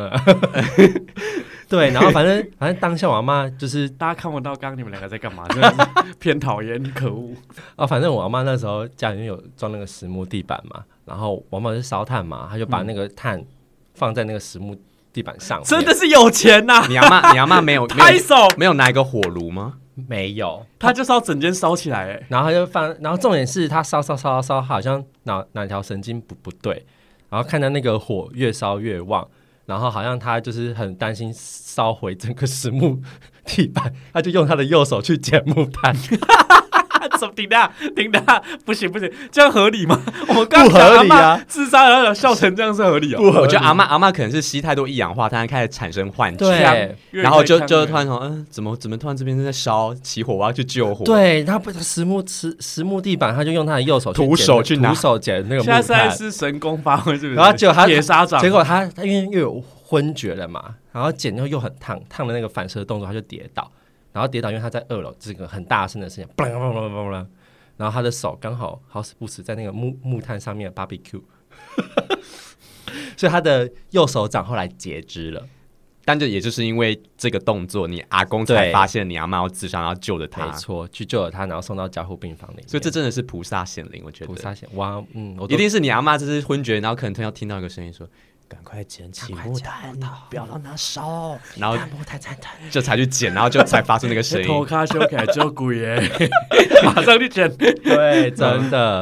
对，然后反正当下我阿嬷就是大家看不到刚刚你们2个在干嘛，真的是偏讨厌，可恶反正我阿嬷那时候家里面有装那个实木地板嘛，然后我阿嬷是烧炭嘛，她就把那个炭放在那个实木地板上面， 真的是有钱呐！ 你阿嬷没有拍手， 没有拿一个火炉吗？ 没有， 他就是要整间烧起来哎， 然后他就放，然后重点是他烧，好像哪条神经不对，然后看到那个火越烧越旺。然后好像他就是很担心烧毁整个实木地板，他就用他的右手去捡木炭。 怎么停的？不行，这样合理吗？我们刚刚合理啊， 自杀然后笑成这样是合理哦。 我觉得阿嬷可能是吸太多一氧化碳，开始产生幻觉， 对， 然后就突然说，怎么突然这边在烧起火，我要去救火。 对，他不实木地板，他就用他的右手徒手捡那个木炭。 现在是神功发挥，是不是？ 然后结果他铁砂掌， 结果他因为又有昏厥了嘛，然后捡又很烫的那个反射动作，他就跌倒。然后跌倒，因为他在2楼，这个很大声的声音，然后他的手刚好好死不死在那个木炭上面的 barbecue， 所以他的右手掌后来截肢了。 但也就是因为这个动作，你阿公才发现你阿嬷要自杀，然后救了他。 没错，去救了他，然后送到加护病房里面。 所以这真的是菩萨显灵，我觉得。 菩萨显哇， 一定是你阿嬷这是昏厥，然后可能要听到一个声音说。赶快捡起木炭，不要让它烧，然后木炭就才去捡，然后就才发出那个声音。 头卡修起来就鬼耶，马上去捡。 对，真的。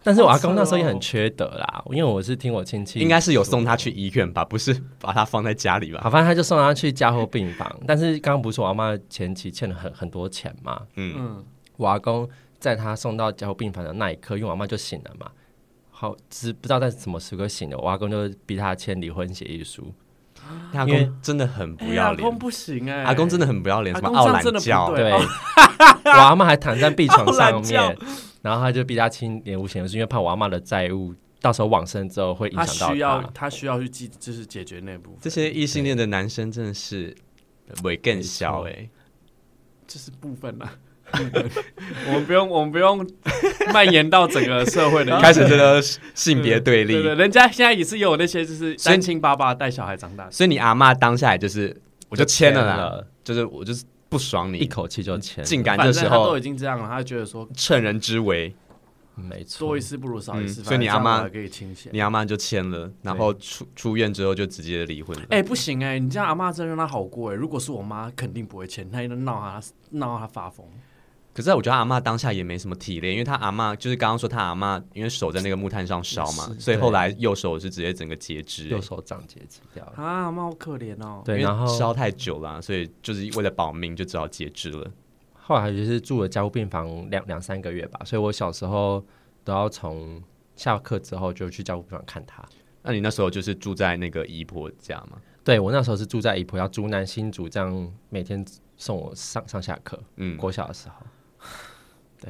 但是我阿公那时候也很缺德啦，因为我是听我亲戚应该是有送他去医院吧，不是把他放在家里吧？ 好，反正他就送他去加护病房。但是刚刚不是我阿妈前期欠了很多钱嘛，我阿公在他送到加护病房的那一刻，因为我阿妈就醒了嘛，好，只不知道在什么时刻醒了，我阿公就逼他签离婚协议书。 阿公真的很不要脸， 阿公不行阿公真的很不要脸，什么傲懒教， 对，我阿妈还躺在壁床上面，然后他就逼他签连无险，是因为怕我阿妈的债务到时候往生之后会影响到他需要去就是解决那部分。 这些异性恋的男生真的是会更小这是部分啦。我们不用蔓延到整个社会的开始这个性别对立。 对，人家现在也是有那些就是单亲爸爸带小孩长大， 所以你阿嬷当下来就是我就签了啦，就是我就是不爽你， 一口气就签了。 竟敢这时候他都已经这样了，他觉得说趁人之危， 没错， 多一事不如少一事， 所以你阿嬷可以清闲， 你阿嬷就签了，然后出院之后就直接离婚了。 不行你这样阿嬷真让他好过如果是我妈肯定不会签，他一直闹他发疯。 可是我觉得阿嬷当下也没什么体谅，因为他阿嬷就是刚刚说他阿嬷因为手在那个木炭上烧嘛，所以后来右手是直接整个截肢， 右手长截肢掉了阿嬷好可怜哦。 对，然后烧太久了，所以就是为了保命就只好截肢了。 后来就是住了加护病房两三个月吧，所以我小时候都要从下课之后就去加护病房看他。 那你那时候就是住在那个姨婆家吗？ 对，我那时候是住在姨婆家，竹南新竹，这样每天送我上下课。国小的时候。对，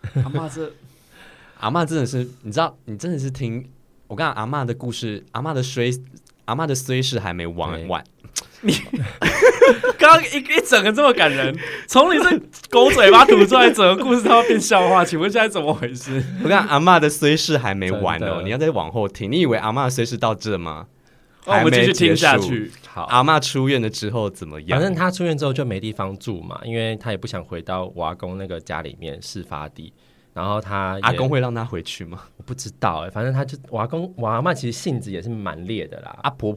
阿嬷真的是，你知道，你真的是听我跟阿嬷的故事，阿嬷的虽事还没完完。 你刚刚一整个这么感人，从你这狗嘴巴吐出来，整个故事都要变笑话，请问现在怎么回事？ 我跟阿嬷的虽事还没完哦，你要再往后听。你以为阿嬷的虽事到这吗？ 我们继续听下去。 好， 阿嬷出院了之后怎么样？ 反正她出院之后就没地方住嘛，因为她也不想回到我阿公那个家里面事发地。然后阿公会让她回去吗？ 我不知道反正我阿嬷其实性子也是蛮烈的啦。 婆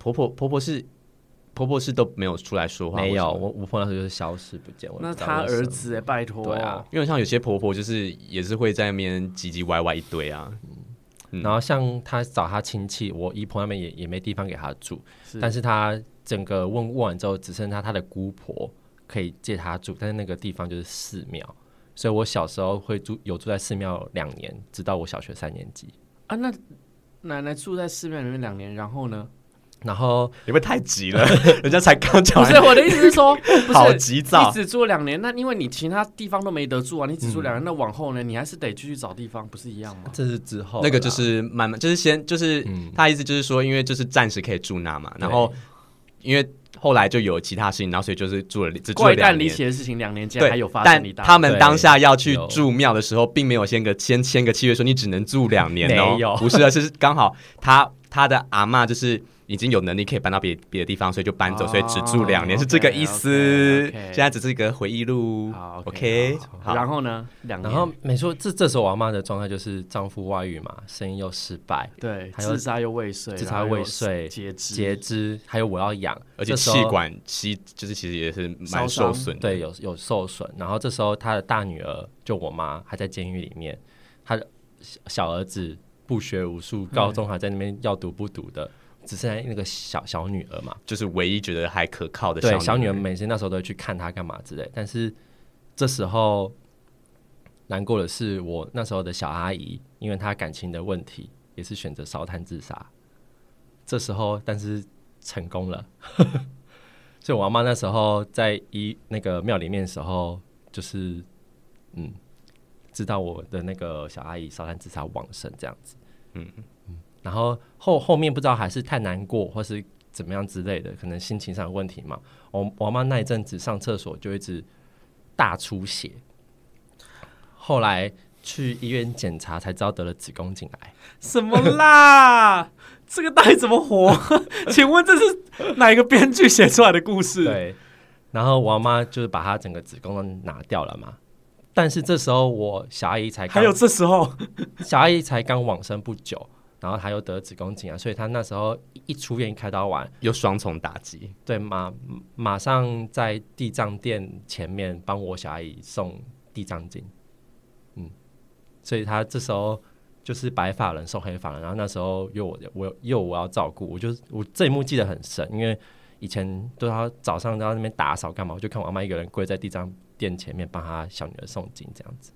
婆是都没有出来说话， 没有，我婆那时候就是消失不见。 那他儿子拜托， 对啊， 因为像有些婆婆就是也是会在那边唧唧歪歪一堆啊。 然后像他找他亲戚，我姨婆那边也没地方给他住，但是他整个问完之后，只剩他的姑婆可以借他住，但是那个地方就是寺庙，所以我小时候有住在寺庙2年，直到我小学3年级啊。那奶奶住在寺庙里面2年，然后呢？ 然后你会太急了，人家才刚讲完。 不是我的意思是说， 好急躁。 你只住2年，那因为你其他地方都没得住啊，你只住2年，那往后呢，你还是得继续找地方，不是一样吗？ 这是之后那个就是慢慢，就是先就是他意思就是说，因为就是暂时可以住那嘛，然后因为后来就有其他事情，然后所以就是只住了2年。 怪诞离奇的事情2年间还有发生一大。 但他们当下要去住庙的时候，并没有先签个契约说你只能住2年哦， 没有， 不是的，是刚好他的阿嬷就是已经有能力可以搬到别的地方，所以就搬走，所以只住2年，是这个意思。现在只是一个回忆录。OK， 好。 然后呢？2年。 然后没错，这时候我阿嬷的状态就是丈夫外遇嘛，生意又失败， 对，自杀又未遂，截肢， 还有我要养， 而且气管就是其实也是蛮受损， 对，有受损。然后这时候他的大女儿就我妈还在监狱里面，他的小儿子不学无术，高中还在那边要读不读的。只剩下那个小女儿嘛， 就是唯一觉得还可靠的小女儿，每次那时候都会去看她干嘛之类。但是这时候难过的是，我那时候的小阿姨，因为她感情的问题，也是选择烧炭自杀。这时候，但是成功了，所以我阿妈那时候在那个庙里面的时候，就是知道我的那个小阿姨烧炭自杀往生这样子，然后后面不知道还是太难过，或是怎么样之类的，可能心情上有问题嘛。我阿妈那一阵子上厕所就一直大出血，后来去医院检查才知道得了子宫颈癌。 什么啦？这个到底怎么活？请问这是哪一个编剧写出来的故事？ 对，然后我阿妈就是把她整个子宫都拿掉了嘛。但是这时候我小阿姨还有这时候小阿姨才刚往生不久。然后他又得子宫颈癌，所以他那时候一出院一开刀完， 又双重打击。 对，马上在地藏殿前面帮我小阿姨送地藏经，所以他这时候就是白发人送黑发人，然后那时候我要照顾，我这一幕记得很深，因为以前都要早上都要那边打扫干嘛，我就看我阿嬷一个人跪在地藏殿前面帮她小女儿诵经这样子。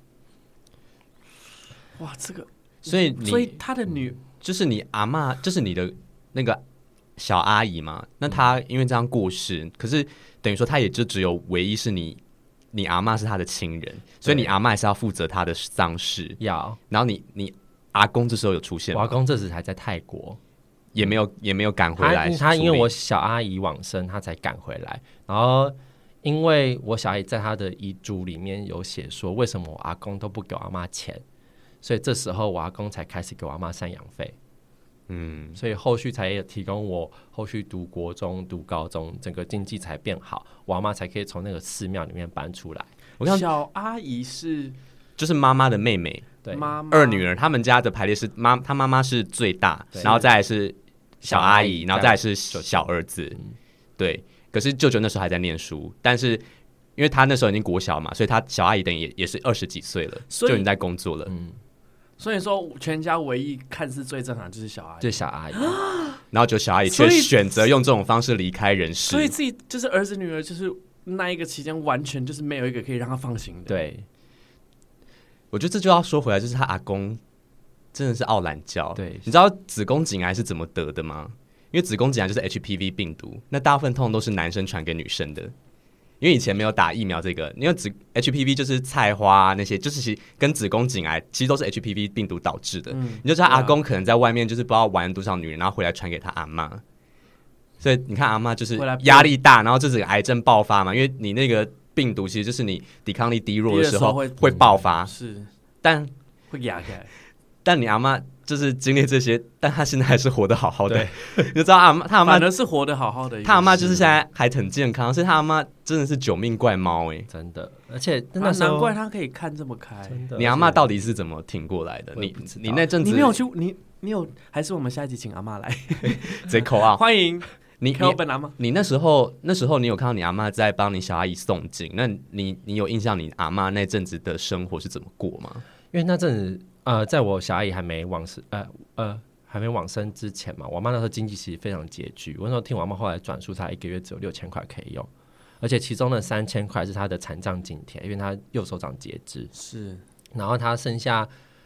哇，这个， 所以他的就是你阿嬷，就是你的那个小阿姨嘛。那她因为这样过世，可是等于说她也就只有唯一是你阿嬷是她的亲人，所以你阿嬷还是要负责她的丧事。然后你阿公这时候有出现吗？ 我阿公这时还在泰国， 也没有赶回来。 他因为我小阿姨往生，他才赶回来。然后因为我小阿姨在他的遗嘱里面有写说，为什么我阿公都不给我阿嬷钱，所以这时候我阿公才开始给我阿嬷赡养费。所以后续才有提供我后续读国中、读高中，整个经济才变好，我阿嬷才可以从那个寺庙里面搬出来。 小阿姨就是妈妈的妹妹， 对， 二女儿，他们家的排列是他妈妈是最大，然后再来是小阿姨，然后再来是小儿子，对。可是舅舅那时候还在念书，但是因为他那时候已经国小嘛，所以他小阿姨等于也是20几岁了，就已经在工作了。 所以说全家唯一看似最正常就是小阿姨， 对小阿姨， 然后就小阿姨却选择用这种方式离开人世， 所以自己就是儿子女儿，就是那一个期间完全就是没有一个可以让他放心的。 对， 我觉得这就要说回来，就是他阿公真的是傲懒教。 对， 你知道子宫颈癌是怎么得的吗？因为子宫颈癌就是 HPV 病毒，那大部分通常都是男生传给女生的。因为以前没有打疫苗，这个因为HPV 就是菜花那些，就是其实跟子宫颈癌其实都是 HPV 病毒导致的。你就知道阿公可能在外面就是不知道玩多少女人，然后回来传给他阿嬷。所以你看阿嬷就是压力大，然后这整个癌症爆发嘛，因为你那个病毒其实就是你抵抗力低弱的时候会爆发， 是， 但会压起来。 但你阿嬷就是经历这些，但她现在还是活得好好的。你就知道他阿嬷反而是活得好好的。 他阿嬷就是现在还很健康，所以他阿嬷真的是9命怪猫真的。而且那时候难怪他可以看这么开。 你阿嬷到底是怎么挺过来的？你那阵子你没有去，你有还是我们下一集请阿嬷来？ 贼口啊！ 欢迎你那时候你有看到你阿嬷在帮你小阿姨诵经，那你有印象你阿嬷那阵子的生活是怎么过吗？ 因为那阵子在我小阿姨还没往生之前嘛，我妈那时候经济其实非常拮据。我那时候听我妈后来转述，她1个月只有6000块可以用，而且其中的3000块是她的残障津贴，因为她右手掌截肢。 是， 然后她剩下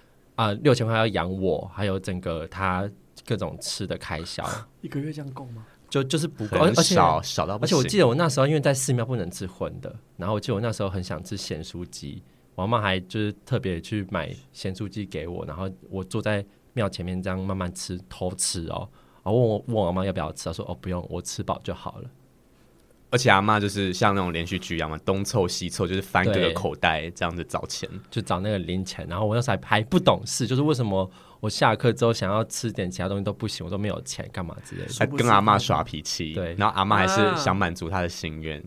6000块要养我，还有整个她各种吃的开销。 1个月这样够吗？ 就是不够，少到不行。 而且我记得我那时候因为在寺庙不能吃荤的，然后我记得我那时候很想吃咸酥鸡。我妈还就是特别去买咸酥鸡给我，然后我坐在庙前面这样慢慢吃，偷吃然后问我妈要不要吃，她说不用，我吃饱就好了。 而且阿嬷就是像那种连续剧一样嘛，东凑西凑，就是翻各个口袋这样子找钱， 就找那个零钱。然后我那时候还不懂事，就是为什么我下课之后想要吃点其他东西都不行，我都没有钱干嘛之类的， 还跟阿嬷耍脾气。 对， 然后阿嬷还是想满足她的心愿。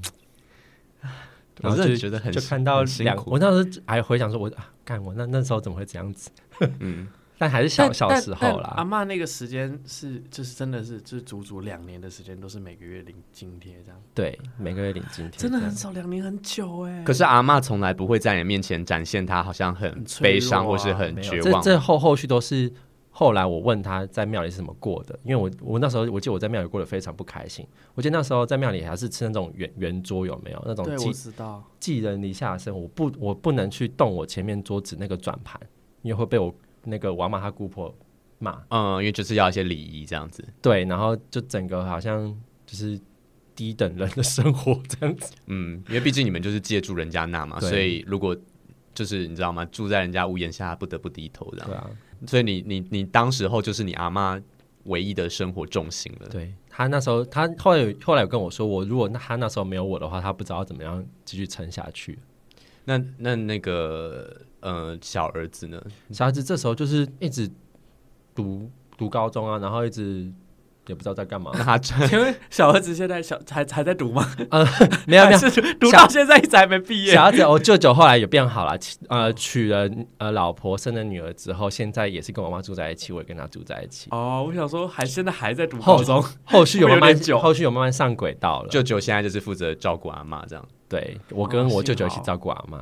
然后就觉得就看到我那时候还回想说我那时候怎么会这样子。但还是小时候啦。 阿嬷那个时间就是真的是就是足足2年的时间都是每个月领津贴这样。 对，每个月领津贴真的很少，2年很久可是阿嬷从来不会在你面前展现她好像很悲伤或是很绝望。 这后续都是后来我问他在庙里是怎么过的，因为我那时候我记得我在庙里过得非常不开心。我记得那时候在庙里还是吃那种圆桌，有没有那种寄人篱下的生活？我不能去动我前面桌子那个转盘，因为会被我那个我阿嬷她姑婆骂。 因为就是要一些礼仪这样子。 对，然后就整个好像就是低等人的生活这样子。 因为毕竟你们就是借住人家那嘛，所以如果就是你知道吗，住在人家屋檐下不得不低头这样。 对啊。 所以你当时候就是你阿嬷唯一的生活重心了。 对，他那时候他后来有跟我说，如果他那时候没有我的话，他不知道怎么样继续撑下去。 那个小儿子呢？ 小儿子这时候就是一直读高中啊，然后一直也不知道在干嘛。 那他请问小儿子现在还在读吗？ 没有， 读到现在一直还没毕业。 小儿子我舅舅后来也变好了，娶了老婆，生了女儿之后，现在也是跟我妈住在一起，我也跟他住在一起。 我想说现在还在读高中， 后续有慢慢上轨道了。 舅舅现在就是负责照顾阿嬷这样。 对，我跟我舅舅一起照顾阿嬷。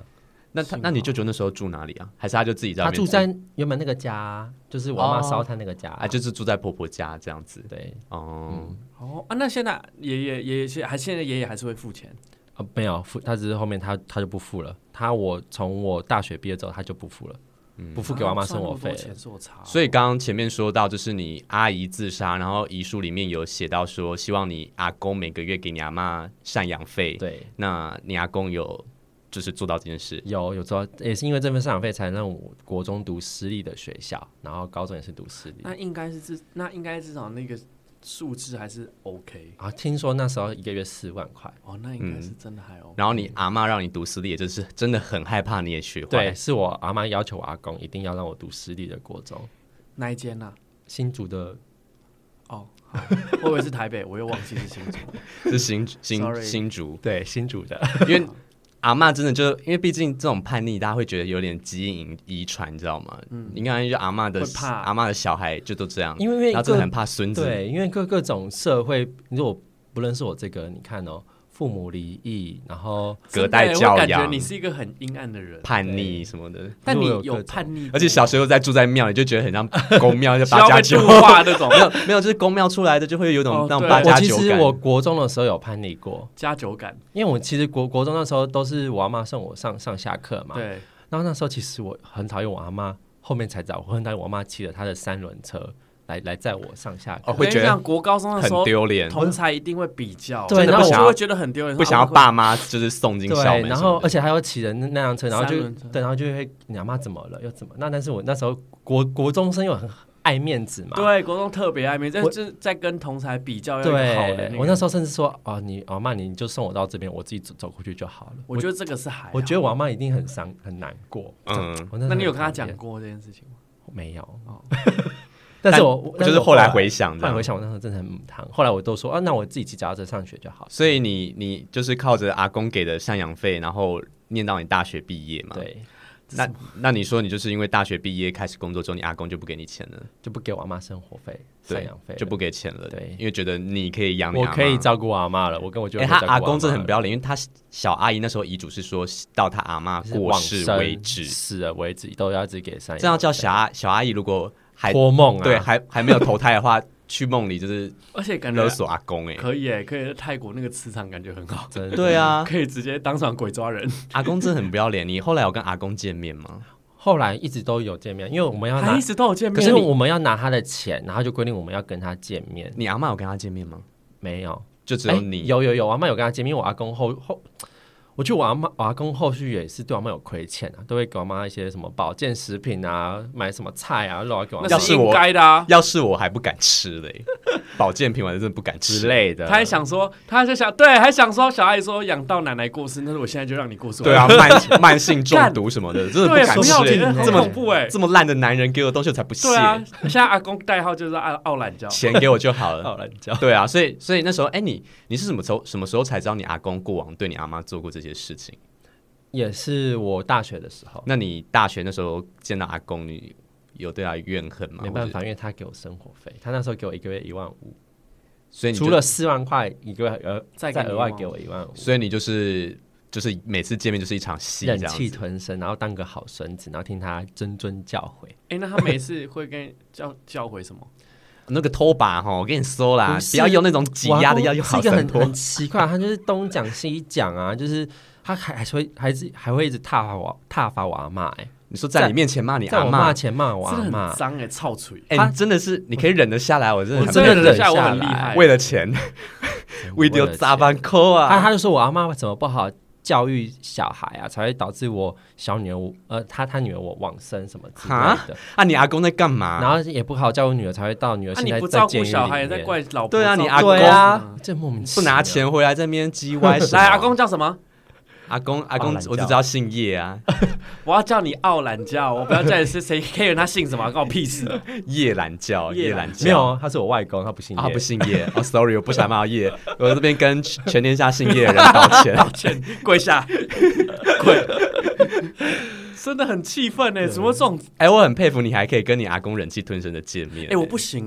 那你舅舅那时候住哪里啊？还是他就自己在外面他住在原本那个家，就是我妈烧炭那个家啊，就是住在婆婆家这样子。 对， 哦啊，那现在爷爷现在爷爷还是会付钱？ 没有付，他只是后面他就不付了。从我大学毕业之后他就不付了，不付给我阿妈生活费。 所以刚刚前面说到，就是你阿姨自杀，然后遗书里面有写到说，希望你阿公每个月给你阿妈赡养费。 对， 那你阿公有就是做到这件事？ 有做到，也是因为这份赡养费才让我国中读私立的学校，然后高中也是读私立。 那应该至少那个数字还是 OK 啊。听说那时候一个月4万块哦，那应该是真的还 OK。 然后你阿妈让你读私立，也就是真的很害怕你也学坏。 对，是我阿妈要求我阿公一定要让我读私立的国中。 哪一间啊？ 新竹的。 哦，好，我以为是台北，我又忘记是新竹， 是新竹， 对，新竹的， 因为阿嬷真的就因为毕竟这种叛逆，大家会觉得有点基因遗传，你知道吗？你看，就阿嬷的小孩就都这样， 因为他真的很怕孙子。 对，因为各种社会，如果不认识我这个，你看哦。父母离异，然后隔代教养， 我感觉你是一个很阴暗的人， 叛逆什么的。 但你有叛逆， 而且小时候住在庙，你就觉得很像公庙，就八加九化那种。 没有，就是公庙出来的就会有种那种八加九感。 其实我国中的时候有叛逆过， 加九感。 因为我其实国中那时候都是我阿妈送我上下课嘛。 对。 然后那时候其实我很讨厌我阿妈，后面才知道我很讨厌我阿妈骑着她的3轮车。来载我上下课， 会觉得国高中的时候很丢脸， 同才一定会比较， 对， 然后我就会觉得很丢脸， 不想要爸妈就是送进校门， 然后而且还要骑着那辆车，然后然后就会你阿妈怎么了又怎么？但是我那时候国中生又很爱面子嘛， 对，国中特别爱面子，就是在跟同才比较要好的。 我那时候甚至说你阿妈你就送我到这边，我自己走过去就好了。 我觉得这个是还好， 我觉得我阿妈一定很难过。 那你有跟他讲过这件事情吗？ 没有。但是我就是后来回想， 我那时候真的很母汤。后来我都说那我自己骑脚踏车上学就好。 所以你就是靠着阿公给的赡养费，然后念到你大学毕业嘛？ 对。 那你说你就是因为大学毕业开始工作之后，你阿公就不给你钱了， 就不给我阿妈生活费、赡养费， 就不给钱了。 对， 因为觉得你可以养你阿妈， 我可以照顾我阿妈了。我觉得他阿公真的很不要脸，因为他小阿姨那时候遗嘱是说到他阿妈过世为止， 死了为止都要一直给赡养费。 这样叫小阿姨如果还托梦啊， 对，还没有投胎的话，去梦里就是， 而且感觉勒索阿公可以可以。泰国那个磁场感觉很好， 真的。 对啊， 可以直接当场鬼抓人。 阿公真的很不要脸。你后来有跟阿公见面吗？ 后来一直都有见面，因为我们要还一直都有见面， 可是我们要拿他的钱，然后就规定我们要跟他见面。 你阿嬷有跟他见面吗？ 没有， 就只有你。 有，我阿嬷有跟他见面，因为我阿公我觉得我阿公后续也是对我阿嬷有亏欠啊，都会给我妈一些什么保健食品啊，买什么菜啊肉啊给我妈。 那是应该的啊， 要是我还不敢吃嘞，保健品我真的不敢吃之类的。 他还想说，还想说小阿姨说养到奶奶过世，那是我现在就让你过世。 对啊，慢性中毒什么的，真的不敢吃。 这么恐怖这么烂的男人给我东西我才不屑。 对啊，现在阿公代号就是傲懒教， 钱给我就好了。 傲懒教。 对啊，所以那时候，你是什么时候才知道你阿公过往对你阿妈做过这些事情？ 也是我大学的时候。 那你大学那时候见到阿公，你有对他怨恨吗？ 没办法，因为他给我生活费，他那时候给我1个月15000， 所以你除了4万块一个月再额外给我15000， 所以你就是每次见面就是一场戏， 忍气吞声，然后当个好孙子，然后听他谆教诲。 那他每次会跟你教诲什么？ 那个拖把我跟你说啦，不要用那种挤压的，要用好神拖。 很奇怪，他就是东讲西讲啊，就是他还会一直挞伐我阿嬷。 你说在你面前骂你阿嬷， 在我妈前骂我阿嬷， 很脏操嘴。 你真的是你可以忍得下来，我真的忍得下来， 我很厉害。 为了钱，为了砸板扣啊！ 他就说我阿嬷怎么不好教育小孩啊，才会导致我小女儿他女儿我往生什么之类的。 你阿公在干嘛？ 然后也不好教育女儿，才会到女儿现在你不照顾小孩，也在怪老婆。 对啊，你阿公这莫名其妙不拿钱回来在那边叽歪。 来，阿公叫什么？ 阿公，我只知道姓叶啊。 我要叫你傲懒教，我不要叫你是谁 care 他姓什么，关我屁事。 叶懒教，叶懒教没有，他是我外公，他不姓叶， 他不姓叶。sorry， 我不想骂叶，我这边跟全天下姓叶的人道歉， 道歉，跪下，跪。真的很气愤怎么这种？ 我很佩服你还可以跟你阿公忍气吞声的见面。 我不行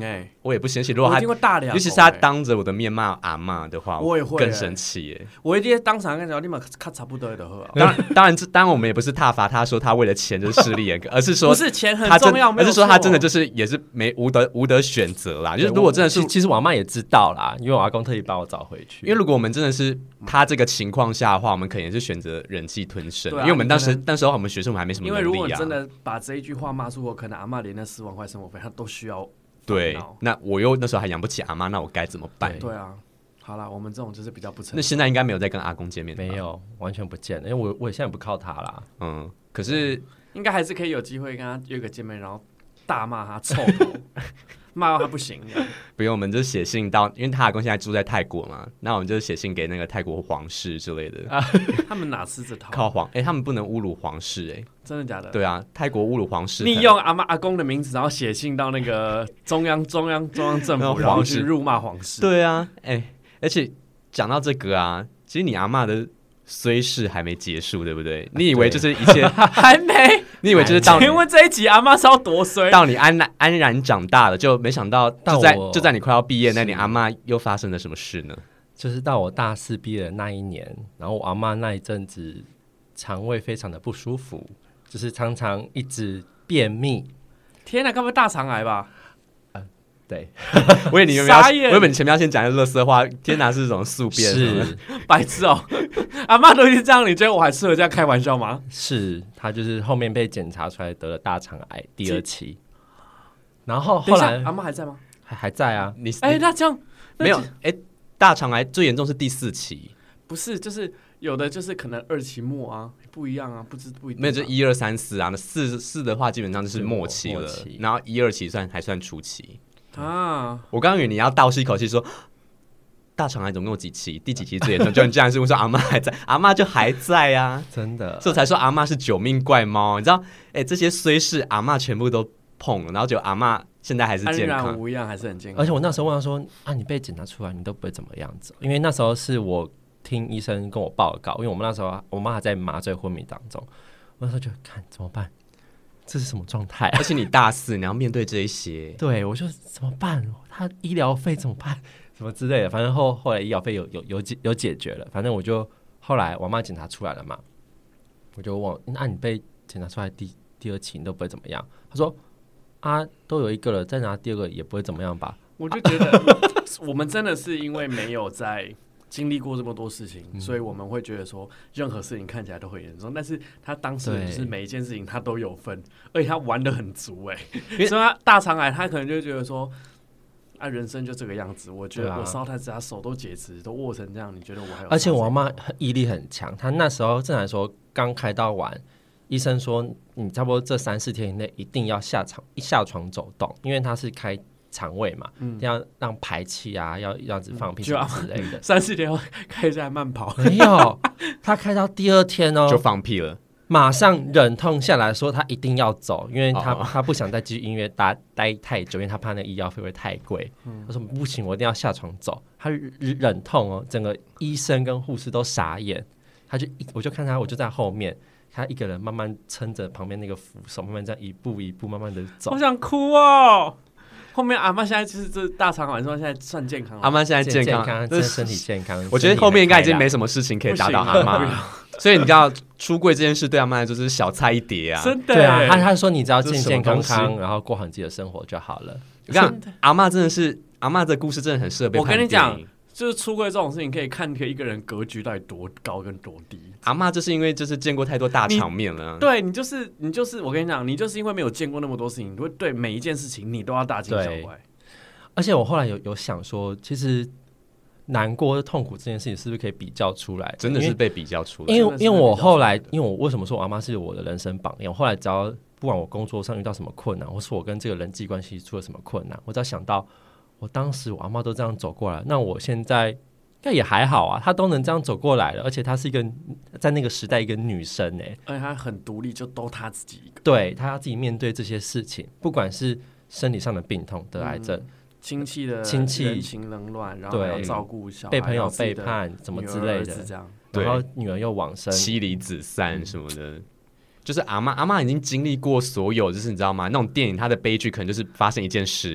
我也不生气。如果他我听过大两， 尤其是他当着我的面骂阿嬷的话， 我也会更生气耶。 我一定当场跟你讲，你们看差不多的喝。 当然我们也不是挞伐他说他为了钱就是势利眼，而是说不是钱很重要， 而是说他真的就是也是无得选择啦。就是如果真的是， 其实我阿嬷也知道啦，因为我阿公特意把我找回去。 因为如果我们真的是他这个情况下的话，我们可能也是选择忍气吞声， 对啊， 因为我们那时候我们学生我们还没什么能力啊。 因为如果真的把这一句话骂出口，可能阿嬷连那4万块生活费他都需要。 对，那我又那时候还养不起阿嬷，那我该怎么办？ 对啊，好啦，我们这种就是比较不成熟。 那现在应该没有再跟阿公见面， 没有，完全不见了，因为我现在不靠他啦。 可是应该还是可以有机会跟他约个见面，然后大骂他臭头，骂到他不行。 不用，我们就写信到，因为他阿公现在住在泰国嘛，那我们就写信给那个泰国皇室之类的。 他们哪吃这套？ 靠他们不能侮辱皇室真的假的？ 对啊，泰国侮辱皇室， 利用阿公的名字，然后写信到那个中央政府，然后去辱骂皇室。 对啊，而且讲到这个啊，其实你阿嬷的虽事还没结束，对不对？你以为就是一切还没？ 你以为就是到请问这一集阿嬷是要多衰？ 到你安然长大了，就没想到就在你快要毕业那年，阿嬷又发生了什么事呢？ 就是到我大4毕业的那一年，然后我阿嬷那一阵子肠胃非常的不舒服，就是常常一直便秘。 天哪，该不会大肠癌吧？ 对， 我以为你前面要先讲一个垃圾话，天哪是这种宿便， 是白痴哦！阿嬷都已经这样，你觉得我还适合这样开玩笑吗？ 是，他就是后面被检查出来得了大肠癌第2期，然后后来阿嬷还在吗？ 还在啊。 那这样没有大肠癌最严重是第4期， 不是就是有的就是可能2期末啊，不一样啊，不一定。 没有，就1、2、3、4啊，那4的话基本上就是末期了，然后1、2期还算初期。我刚以为你要倒吸一口气说大肠癌总共有几期，第几期最严重？就你竟然是问说阿嬷还在，阿嬷就还在啊， 真的， 所以才说阿嬷是9命怪猫。你知道，这些虽事阿嬷全部都碰了，然后就阿嬷现在还是健康， 安然无恙，还是很健康。 而且我那时候问他说你被检查出来，你都不会怎么样子？因为那时候是我听医生跟我报告，因为我们那时候我妈还在麻醉昏迷当中，我那时候就看怎么办。这是什么状态？ 而且你大4，你要面对这一些。 对，我说怎么办？他医疗费怎么办？什么之类的，反正后来医疗费有解决了。反正我就后来我妈检查出来了嘛，我就问那你被检查出来第2期你都不会怎么样？他说都有1个了，再拿第2个也不会怎么样吧？ 我就觉得我们真的是因为没有在经历过这么多事情，所以我们会觉得说任何事情看起来都很严重，但是他当事人就是每一件事情他都有份，而且他玩得很足所以他大肠癌他可能就觉得说人生就这个样子，我觉得我烧太子他手都截肢都握成这样，你觉得我还有？ 而且我妈毅力很强，她那时候正来说刚开刀完，医生说你差不多这3、4天以内一定要下床走动，因为他是开肠胃嘛，要让排气啊，要这样子放屁什么之类的。 3、4天后开始慢跑， 没有，他开到第2天就放屁了， 马上忍痛下来说他一定要走，因为他不想再继续医院待太久，因为他怕那个医药费会太贵。他说不行，我一定要下床走。他忍痛整个医生跟护士都傻眼。我就看他，我就在后面，他一个人慢慢撑着旁边那个扶手，慢慢这样一步一步慢慢的走。 好想哭哦。后面阿嬷现在就是这大肠癌，说现在算健康了。 阿嬷现在健康， 身体健康。 我觉得后面应该已经没什么事情可以打倒阿嬷了。所以你知道出柜这件事对阿嬷来说就是小菜一碟啊。 真的。 对啊，他说你只要健健康康，然后过好自己的生活就好了。 你看阿嬷真的是阿嬷的故事真的很适合被拍电影。 我跟你讲，就是出柜这种事情可以看一个人格局到底多高跟多低。 阿嬷就是因为就是见过太多大场面了。 对，你就是我跟你讲，你就是因为没有见过那么多事情，你会对每一件事情你都要大惊小怪。 而且我后来有想说，其实难过、痛苦这件事情是不是可以比较出来？ 真的是被比较出来。 因为我后来，因为我为什么说我阿妈是我的人生榜样？我后来只要不管我工作上遇到什么困难，或是我跟这个人际关系出了什么困难，我只要想到我当时我阿妈都这样走过来，那我现在应该也还好啊，她都能这样走过来了，而且她是一个在那个时代一个女生而且她很独立，就都她自己一个。 对，她要自己面对这些事情，不管是生理上的病痛、得癌症。 亲戚人情冷暖，然后还要照顾小孩， 被朋友背叛什么之类的， 这样， 然后女儿又往生， 妻离子散什么的，就是阿嬷已经经历过所有，就是你知道吗？那种电影它的悲剧可能就是发生一件事，然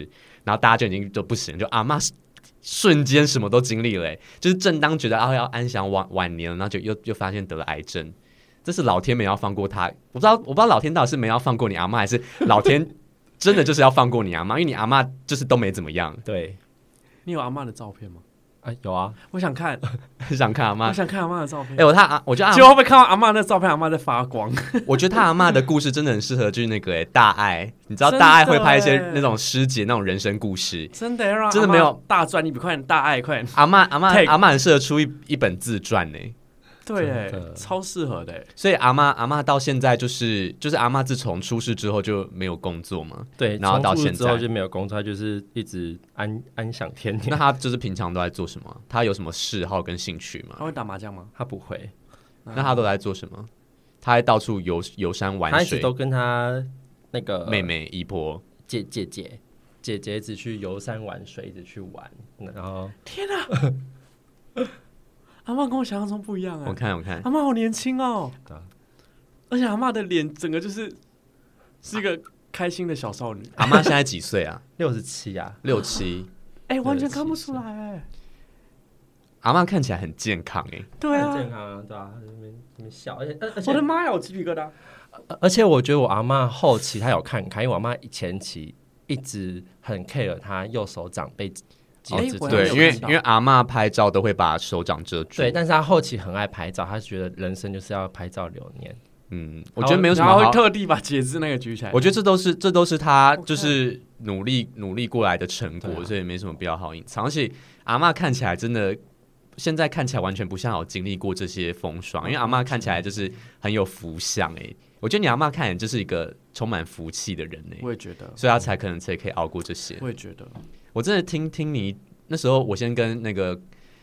然后大家就已经就不行，就阿嬷瞬间什么都经历了、就是正当觉得要安享晚年了，然后就又发现得了癌症，这是老天没要放过他。我不知道老天到底是没要放过你阿嬷，还是老天真的就是要放过你阿嬷，因为你阿嬷就是都没怎么样。 对， 你有阿嬷的照片吗？ 有啊， 我想看， 很想看阿嬷， 我想看阿嬷的照片。 我觉得结果会不会看到阿嬷那照片，阿嬷在发光？ 我觉得他阿嬷的故事真的很适合，就是那个大爱，你知道大爱会拍一些那种师姐那种人生故事， 真的让真的没有大赚一笔，快点大爱，快点！ 阿嬷很适合出一本自传呢。 对，超适合的。 所以阿嬷到现在就是阿嬷自从出事之后就没有工作嘛， 对， 然后到现在之后就没有工作，他就是一直安享天年。 那他就是平常都在做什么？他有什么嗜好跟兴趣吗？ 他会打麻将吗？ 他不会。 那他都在做什么？他还到处游山玩水， 他一直都跟他那个妹妹姨婆姐姐一直去游山玩水，一直去玩，然后天哪！阿嬷跟我想象中不一样我看阿嬷好年轻哦， 对啊， 而且阿嬷的脸整个是一个开心的小少女。 阿嬷现在几岁啊 67啊 ，6、7。 完全看不出来阿嬷看起来很健康对啊， 很健康啊，对啊，他在那边笑，而且我的妈呀，我鸡皮疙瘩。 而且我觉得我阿嬷后期她有看开，因为我阿嬷前期一直很 care 她右手掌被截肢， 对，因为阿嬷拍照都会把手掌遮住， 对，但是她后期很爱拍照，她觉得人生就是要拍照留念。 我觉得没有什么好， 然后会特地把截肢那个举起来。 我觉得这都是他就是努力过来的成果，所以没什么必要好隐藏。而且阿嬷看起来真的，现在看起来完全不像有经历过这些风霜，因为阿嬷看起来就是很有福相我觉得你阿嬷看起来就是一个充满福气的人我也觉得， 所以他才可以熬过这些。 我也觉得， 我真的听你那时候，我先跟那个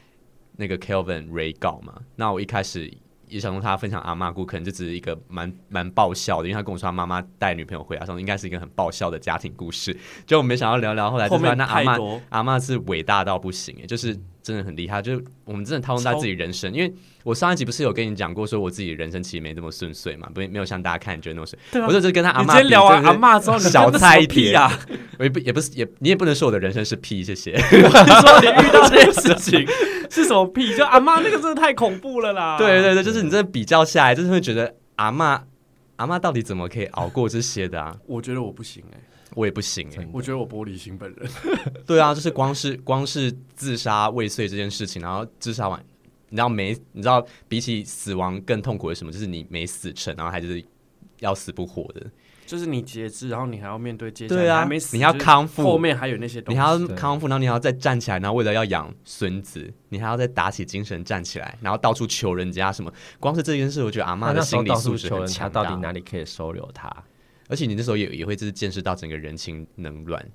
Kelvin Ray 告嘛，那我一开始也想跟他分享阿嬷故，可能就只是一个蛮爆笑的，因为他跟我说他妈妈带女朋友回来，说应该是一个很爆笑的家庭故事，就我没想到聊，后来就发现那阿嬷是伟大到不行就是真的很厉害，就是我们真的套用在自己人生，因为我上一集不是有跟你讲过，说我自己人生其实没这么顺遂嘛，没有像大家看觉得那么顺，我就是跟他阿嬷比， 你今天聊完阿嬷之后， 小菜一碟啊， 你也不能说我的人生是屁，谢谢。 你说你遇到这件事情是什么屁？就阿嬷那个真的太恐怖了啦！ 对，就是你真的比较下来，就是会觉得阿嬷到底怎么可以熬过这些的啊？ 我觉得我不行我也不行我觉得我玻璃心本人。 对啊，就是光是自杀未遂这件事情，然后自杀完，你知道比起死亡更痛苦的是什么？就是你没死成，然后还就是要死不活的。 就是你截肢，然后你还要面对接下来， 对啊， 还没死， 你还要康复， 后面还有那些东西， 你还要康复，然后你还要再站起来，然后为了要养孙子，你还要再打起精神站起来，然后到处求人家什么。光是这件事，我觉得阿嬷的心理素质很强大。 到底哪里可以收留他？ 而且你那时候也会就是见识到整个人情冷暖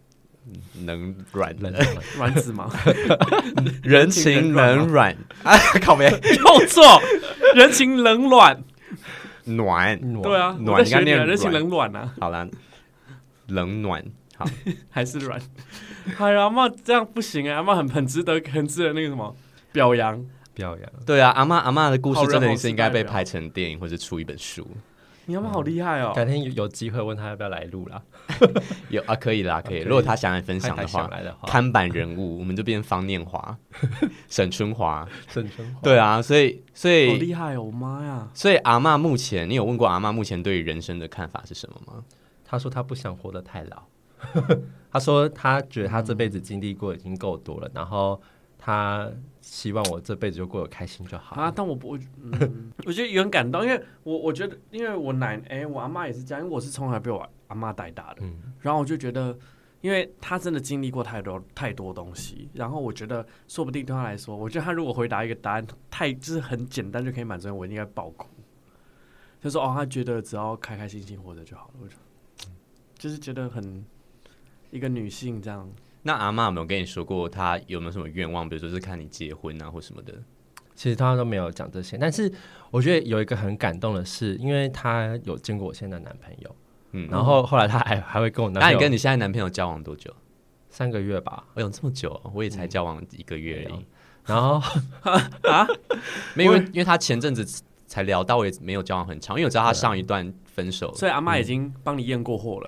卵子吗？ 人情冷暖啊，靠北用错，人情冷暖。 暖， 对啊， 暖应该念人情冷暖啊。 好啦，冷暖好还是软。哎呀，阿嬷这样不行阿嬷很值得那个什么表扬。 对啊，阿嬷的故事真的是应该被拍成电影或者出一本书。 你阿嬷好厉害哦！ 改天有机会问他要不要来录啦。 有啊，可以啦，可以。如果他想来分享的话，看板人物我们就变方念华、沈春华。对啊，所以好厉害哦，我妈呀！ 所以阿嬷目前，你有问过阿嬷目前对于人生的看法是什么吗？ 她说她不想活得太老。她说她觉得她这辈子经历过已经够多了，然后她希望我这辈子就过得开心就好啊！但我觉得有点感动，因为我觉得，因为我我阿嬷也是这样，因为我是从小被我阿嬷带大的，然后我就觉得，因为她真的经历过太多东西，然后我觉得说不定对她来说，我觉得她如果回答一个答案就是很简单就可以满足我，应该爆哭。就说她觉得只要开开心心活着就好了，我就是觉得很一个女性这样。 那阿嬷有没有跟你说过她有没有什么愿望，比如说是看你结婚啊或什么的？ 其实她都没有讲这些，但是我觉得有一个很感动的是，因为她有见过我现在的男朋友，然后后来她还会跟我男朋友。 那你跟你现在男朋友交往多久 ？3个月吧。 有这么久？我也才交往1个月而已。 然后没有，因为他前阵子才聊到，我也没有交往很长，因为我知道他上一段分手， 所以阿嬷已经帮你验过货了。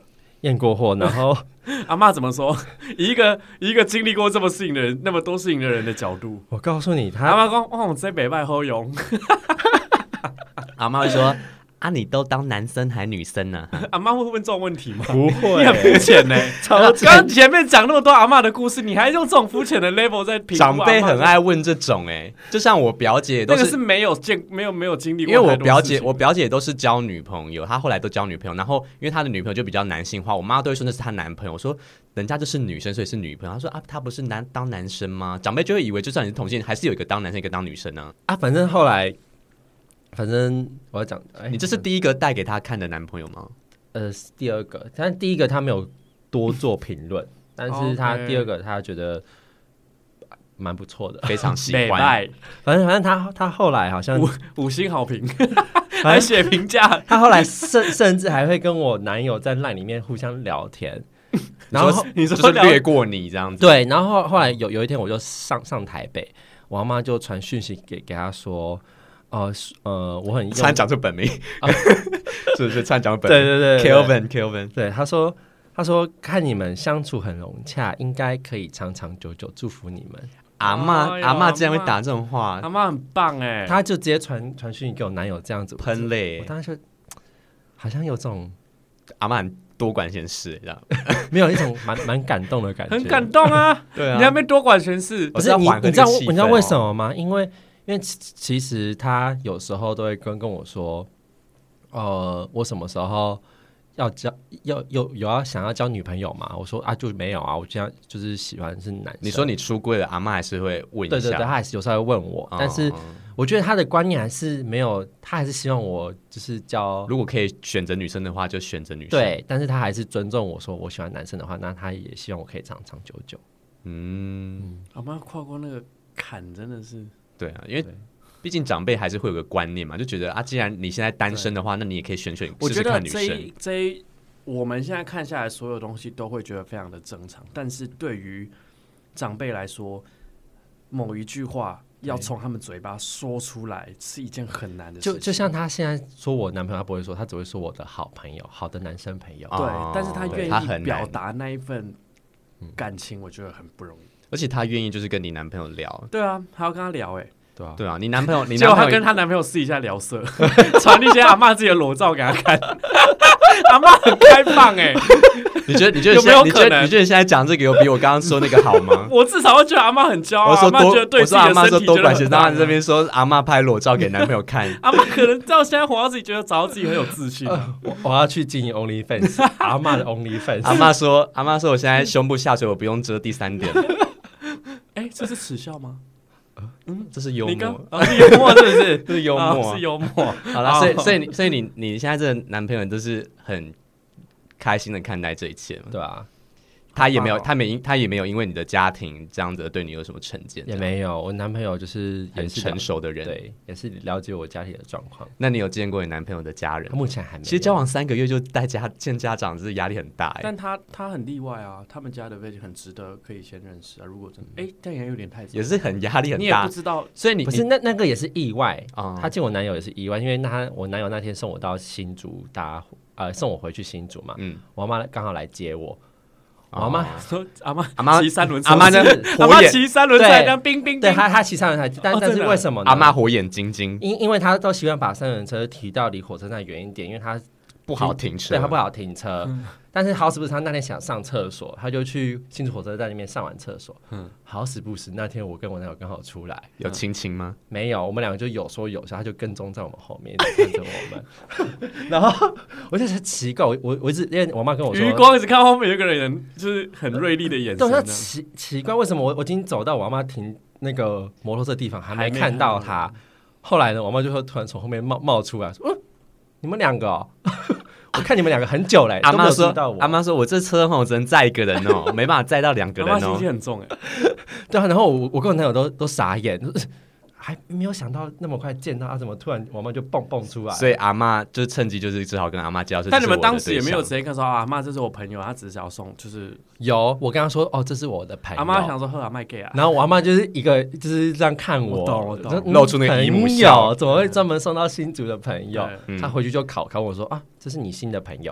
验过货，然后阿嬷怎么说？以一个经历过这么事情的人，那么多事情的人的角度， 我告诉你， 阿嬷讲：“哦，这北拜好用。 阿妈会说啊，你都当男生还女生呢、 阿嬷会问这种问题吗？ 不会你很肤浅呢。 超刚刚前面讲那么多阿嬷的故事，你还用这种肤浅的 level 在评估长辈很阿嬷爱问这种就像我表姐都是那个是没有经历过， 因为我表姐都是交女朋友，她后来都交女朋友，然后因为她的女朋友就比较男性化，我妈都会说那是她男朋友，我说人家就是女生，所以是女朋友。她说啊，她不是当男生吗？长辈就会以为就算你是同性，还是有一个当男生，一个当女生呢。 反正后来，反正我要讲， 你这是第一个带给她看的男朋友吗？ 第二个，但第一个他没有多做评论，但是他第二个他觉得蛮不错的， 非常喜美欢。 拜反正他后来好像五星好评，还写评价。 他后来甚至还会跟我男友在 LINE 里面互相聊天，然后你说就是略过你这样子， 对，然后后来有一天我就上台北，我妈妈就传讯息给他说，我很差点讲出本名，是不是差点讲本名？ 对 Kelvin， 对，他说看你们相处很融洽，应该可以长长久久，祝福你们。 阿嬷竟然会打这种话， 阿嬷很棒哎， 他就直接传讯息给我男友这样子喷泪我当时就好像有种阿嬷很多管闲事，这样没有一种蛮感动的感觉， 很感动啊。 对啊， 你还没多管闲事， 不是你知道为什么吗？因为其实他有时候都会跟我说，我什么时候要有想要交女朋友吗？我说啊，就没有啊，我这样就是喜欢是男生。 你说你出柜了，阿嬷还是会问一下， 对，他还是有时候会问我，但是我觉得他的观念还是没有，他还是希望我就是交， 如果可以选择女生的话，就选择女生。 对，但是他还是尊重我说我喜欢男生的话，那他也希望我可以长长久久。 阿嬷跨过那个坎真的是。 对啊，因为毕竟长辈还是会有个观念嘛，就觉得啊，既然你现在单身的话，那你也可以选试试看女生。 我们现在看下来，所有东西都会觉得非常的正常，但是对于长辈来说，某一句话要从他们嘴巴说出来是一件很难的事情。 就像他现在说我男朋友，他不会说，他只会说我的好朋友，好的男生朋友。 对，但是他愿意表达那一份感情，我觉得很不容易。 而且他愿意就是跟你男朋友聊， 对啊，还要跟他聊对啊，你男朋友， 结果他跟他男朋友私底下聊色，传一些阿嬷自己的裸照给他看，阿嬷很开放你觉得有没有可能？ 你觉得你现在讲这个有比我刚刚说那个好吗？ 我至少会觉得阿嬷很骄傲，阿嬷觉得对自己的身体多管闲事，他这边说阿嬷拍裸照给男朋友看， 阿嬷可能到现在活到自己觉得找到自己很有自信。 我要去经营 OnlyFans， 阿嬷的 OnlyFans。 阿嬷说我现在胸部下垂，我不用遮第3点。 这是耻笑吗？ 这是幽默， 是幽默，是不是？ 这是幽默， 是幽默。 好了，所以你现在这个男朋友都是很开心的看待这一切嘛？ 对啊， 他也没有因为你的家庭这样子对你有什么成见， 也没有。我男朋友就是很成熟的人， 对，也是了解我家庭的状况。 那你有见过你男朋友的家人？ 他目前还没有。 其实交往3个月就见家长，这是压力很大。 但他很例外啊，他们家的背景很值得可以先认识啊。如果真的但也有点太早， 也是很压力很大， 你也不知道。 所以你不是那个也是意外他见我男友也是意外，因为我男友那天送我到新竹，送我回去新竹嘛。我妈刚好来接我。我阿妈说：“阿妈骑3轮车， 阿妈骑3轮车，这样冰冰。 对，他骑3轮车，但是为什么呢？ 阿妈火眼金睛， 因为他都习惯把3轮车提到离火车站远一点，因为他不好停车， 对他不好停车。但是好死不死，他那天想上厕所，他就去新竹火车站那边上完厕所。好死不死，那天我跟我男友刚好出来， 有亲亲吗？ 没有，我们两个就有说有笑，他就跟踪在我们后面看着我们。然后我就觉得奇怪，我一直因为我妈跟我说， 余光一直看后面有个人，就是很锐利的眼神。 对，奇怪，为什么我已经走到我妈停那个摩托车的地方，还没看到他？后来呢，我妈就突然从后面冒出来说：“你们2个哦。”我看你们2个很久嘞， 阿妈说我这车只能载1个人哦，没办法载到2个人哦。 阿妈心机很重对啊，然后我跟我男友都傻眼，还没有想到那么快见到他，怎么突然我妈就蹦出来？ 所以阿妈就趁机就是只好跟阿妈介绍。 但你们当时也没有直接看说阿妈这是我朋友，他只是要送，就是有我跟他说这是我的朋友。 阿妈想说阿妈 gay 啊， 然后我阿妈就是一个就是这样看我懂露出那个姨母笑， 怎么会专门送到新竹的朋友？他回去就考我说这是你新的朋友哦。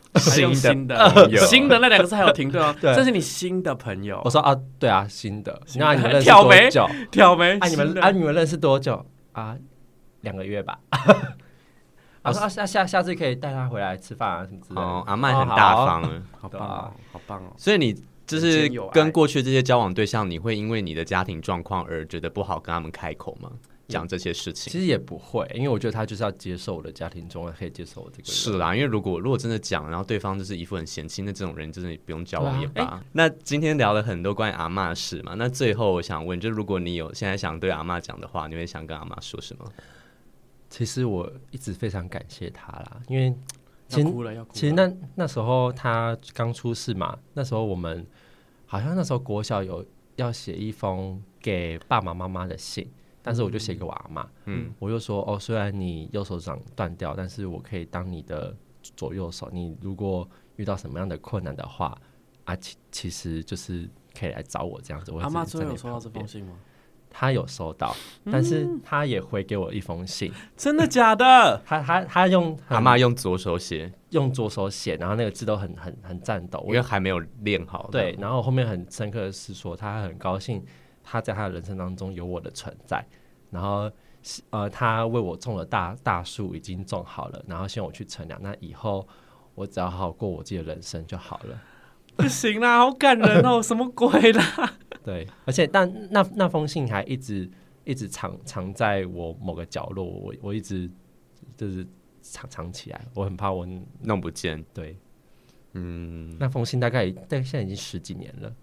还用新的新的那2个字还有停顿哦， 对这是你新的朋友。 我说啊，对啊，新的。 新的那你们认识挑眉多久？ 挑眉， 你们认识多久啊？2个月吧。我说下次可以带他回来吃饭啊什么之类的。 哦，阿嬷很大方了， 好棒哦，好棒哦。 所以你就是跟过去这些交往对象，你会因为你的家庭状况而觉得不好跟他们开口吗？讲这些事情？ 其实也不会，因为我觉得他就是要接受我的家庭状况，可以接受我这个人。 是啦，因为如果真的讲，然后对方就是一副很嫌弃，那这种人真的不用交往也罢。那今天聊了很多关于阿嬷的事嘛，那最后我想问，就如果你有现在想对阿嬷讲的话，你会想跟阿嬷说什么？ 其实我一直非常感谢他啦，因为要哭了。 其实那时候他刚出世嘛，那时候我们好像那时候国小有要写一封给爸爸妈妈的信，但是我就写给我阿嬷，我就说哦，虽然你右手掌断掉，但是我可以当你的左右手，你如果遇到什么样的困难的话啊，其实就是可以来找我这样子。 阿嬷最后有收到这封信吗？ 他有收到，但是他也回给我一封信。 真的假的？ 他用阿嬷用左手写， 然后那个字都很颤抖， 因为还没有练好。 对，然后后面很深刻的是说，他很高兴他在他的人生当中有我的存在，然后他为我种了大树，已经种好了，然后希望我去乘凉，那以后我只要好好过我自己的人生就好了。 不行啦，好感人哦，什么鬼啦？ 对，而且但那封信还一直藏在我某个角落，我一直就是藏起来，我很怕我弄不见。 对，那封信大概现在已经10几年了。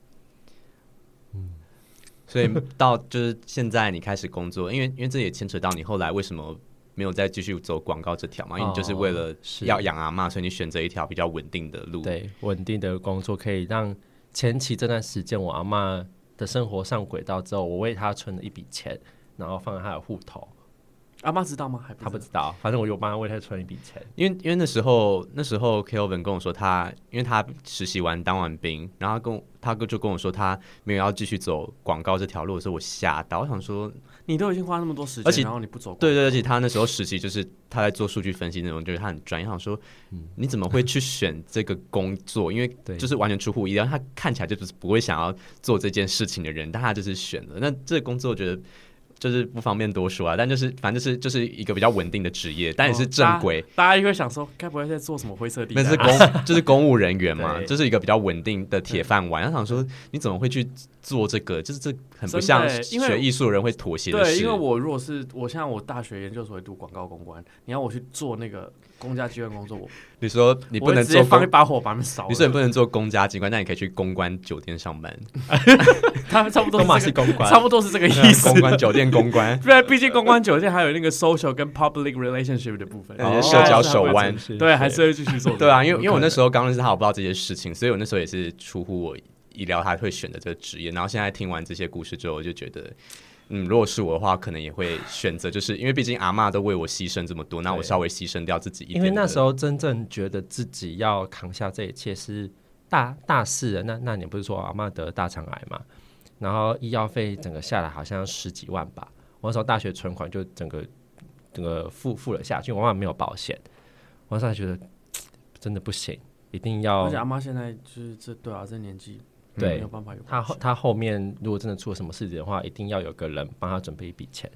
所以到就是现在你开始工作，因为这也牵扯到你后来为什么没有再继续走广告这条嘛？因为你就是为了要养阿嬷，所以你选择一条比较稳定的路。 对，稳定的工作可以让前期这段时间我阿嬷的生活上轨道之后，我为她存了一笔钱，然后放在她的户头。 阿嬷知道吗？ 她不知道，反正我有帮她为她存一笔钱。 因为那时候 Kelvin 跟我说因为他实习完当完兵，然后他就跟我说他没有要继续走广告这条路的时候，我吓到，我想说你都已经花那么多时间，然后你不走广告？ 对，而且他那时候实习就是他在做数据分析那种，就是他很专业。我想说你怎么会去选这个工作？因为就是完全出乎意料，他看起来就是不会想要做这件事情的人，但他就是选了。那这个工作我觉得就是不方便多说啊，但就是反正就是一个比较稳定的职业，但也是正轨。 大家也会想说，该不会在做什么灰色地带？ 那是就是公务人员嘛，就是一个比较稳定的铁饭碗。他想说，你怎么会去做这个？就是这很不像学艺术的人会妥协的事。 对，因为我像我大学研究所读广告公关，你要我去做那个公家机关工作， 你说你不能做， 直接放一把火把他们烧了。 你说你不能做公家机关，但你可以去公关酒店上班。 他们差不多是公关， 差不多是这个意思。 公关酒店公关， 对，毕竟公关酒店还有那个 social 跟 public relationship 的部分， 那些社交手腕， 对，还是会继续做。 对啊，因为我那时候刚认识他，我不知道这些事情，所以我那时候也是出乎我意料，他会选择这个职业。然后现在听完这些故事之后，我就觉得，如果是我的话，可能也会选择，就是因为毕竟阿嬷都为我牺牲这么多，那我稍微牺牲掉自己一点。 因为那时候真正觉得自己要扛下这一切是大事了。那你不是说阿嬷得大肠癌嘛？然后医药费整个下来好像10几万吧。我那时候大学存款就整个付了下去，我妈妈没有保险。我那时候觉得真的不行，一定要。 而且阿嬷现在就是这年纪， 对， 没有办法有。 他后面如果真的出了什么事情的话，一定要有个人帮他准备一笔钱。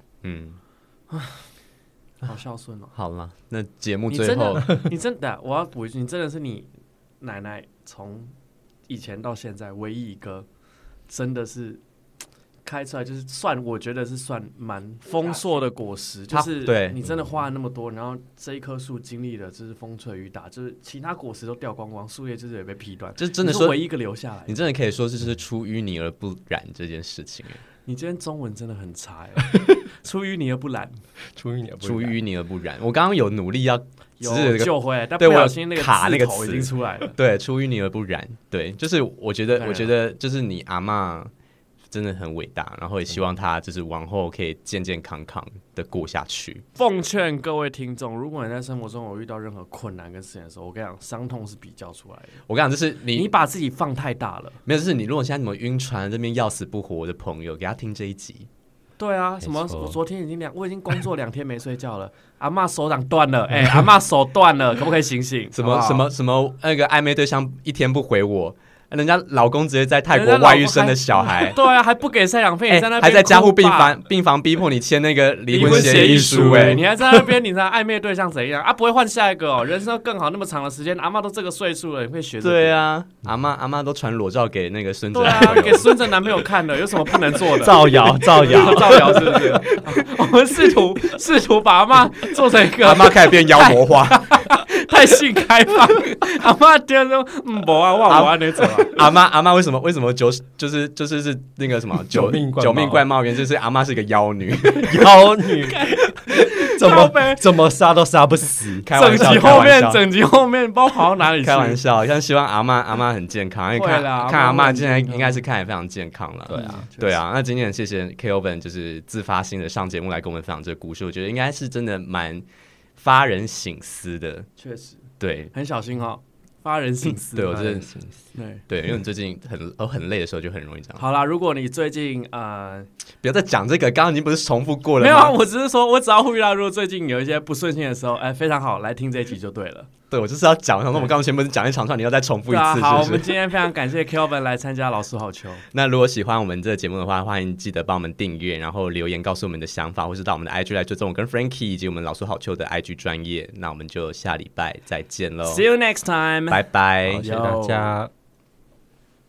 好孝顺哦。 好了，那节目最后， 你真的，我要补一句，你真的是你奶奶从以前到现在唯一一个真的是开出来，就是我觉得是算蛮丰硕的果实，就是对你真的花了那么多，然后这一棵树经历了就是风吹雨打，就是其他果实都掉光光，树叶就是也被劈断， 就是真的说唯一一个留下来。 你真的可以说这是出淤泥而不染这件事情。 你今天中文真的很差耶，出淤泥而不染， 出淤泥而不染。我刚刚有努力要救回来，但不小心那个卡那个词已经出来了。 对，出淤泥而不染。对，就是我觉得就是你阿嬷真的很伟大，然后也希望她就是往后可以健健康康的过下去。 奉劝各位听众，如果你在生活中有遇到任何困难跟事情的时候，我跟你讲，伤痛是比较出来的。 我跟你讲，就是你把自己放太大了。 没有，就是你如果现在怎么晕船这边要死不活的朋友，给他听这一集。 对啊，什么没错我昨天我已经工作2天没睡觉了，阿嬷手掌断了，阿嬷手断了，可不可以醒醒？ 什么好不好什么什么那个暧昧对象1天不回我，人家老公直接在泰国外遇生的小孩， 对啊，还不给赡养费，你在那边还在加护病哭吧房逼迫你签那个离婚协议书， 你还在那边，你在暧昧对象怎样啊？不会换下一个哦，人生更好那么长的时间，阿嬷都这个岁数了，你会学着对啊，阿嬷都传裸照给那个孙子对啊，给孙子男朋友看的，有什么不能做的？ 造谣造谣， 造谣是不是？我们试图把阿嬷做成一个阿嬷开始变妖魔化， 太性开放，阿嬷听说无啊，我安尼做啊。 阿嬷为什么就是那个什么九命冠帽原就是阿嬷是一个妖女， 妖女靠北怎么杀都杀不死， 开玩笑， 整集后面不知道跑到哪里去。 开玩笑，像希望阿嬷很健康，因为看阿嬷现在应该是看得非常健康了。对啊，那今天很谢谢 Kelvin 就是自发性的上节目来跟我们分享这个故事，我觉得应该是真的蛮发人省思的。 确实， 对， 很小心哦，发人省思。 对我真的对， 因为你最近很累的时候就很容易这样。 好啦，如果你最近不要再讲这个，刚刚已经不是重复过了吗？ 没有啊，我只是说我只要呼吁到，如果最近有一些不顺心的时候，非常好，来听这一集就对了。 对，我就是要讲，我想说我们刚刚前面讲一长串，你要再重复一次，是不是？ 好，我们今天非常感谢 Kelvin 来参加老师好球。 那如果喜欢我们这个节目的话，欢迎记得帮我们订阅，然后留言告诉我们的想法，或是到我们的 IG 来追踪我跟 Frankie 以及我们老师好球的 IG 专业。那我们就下礼拜再见喽 ，See you next time， 拜拜， 谢谢大家。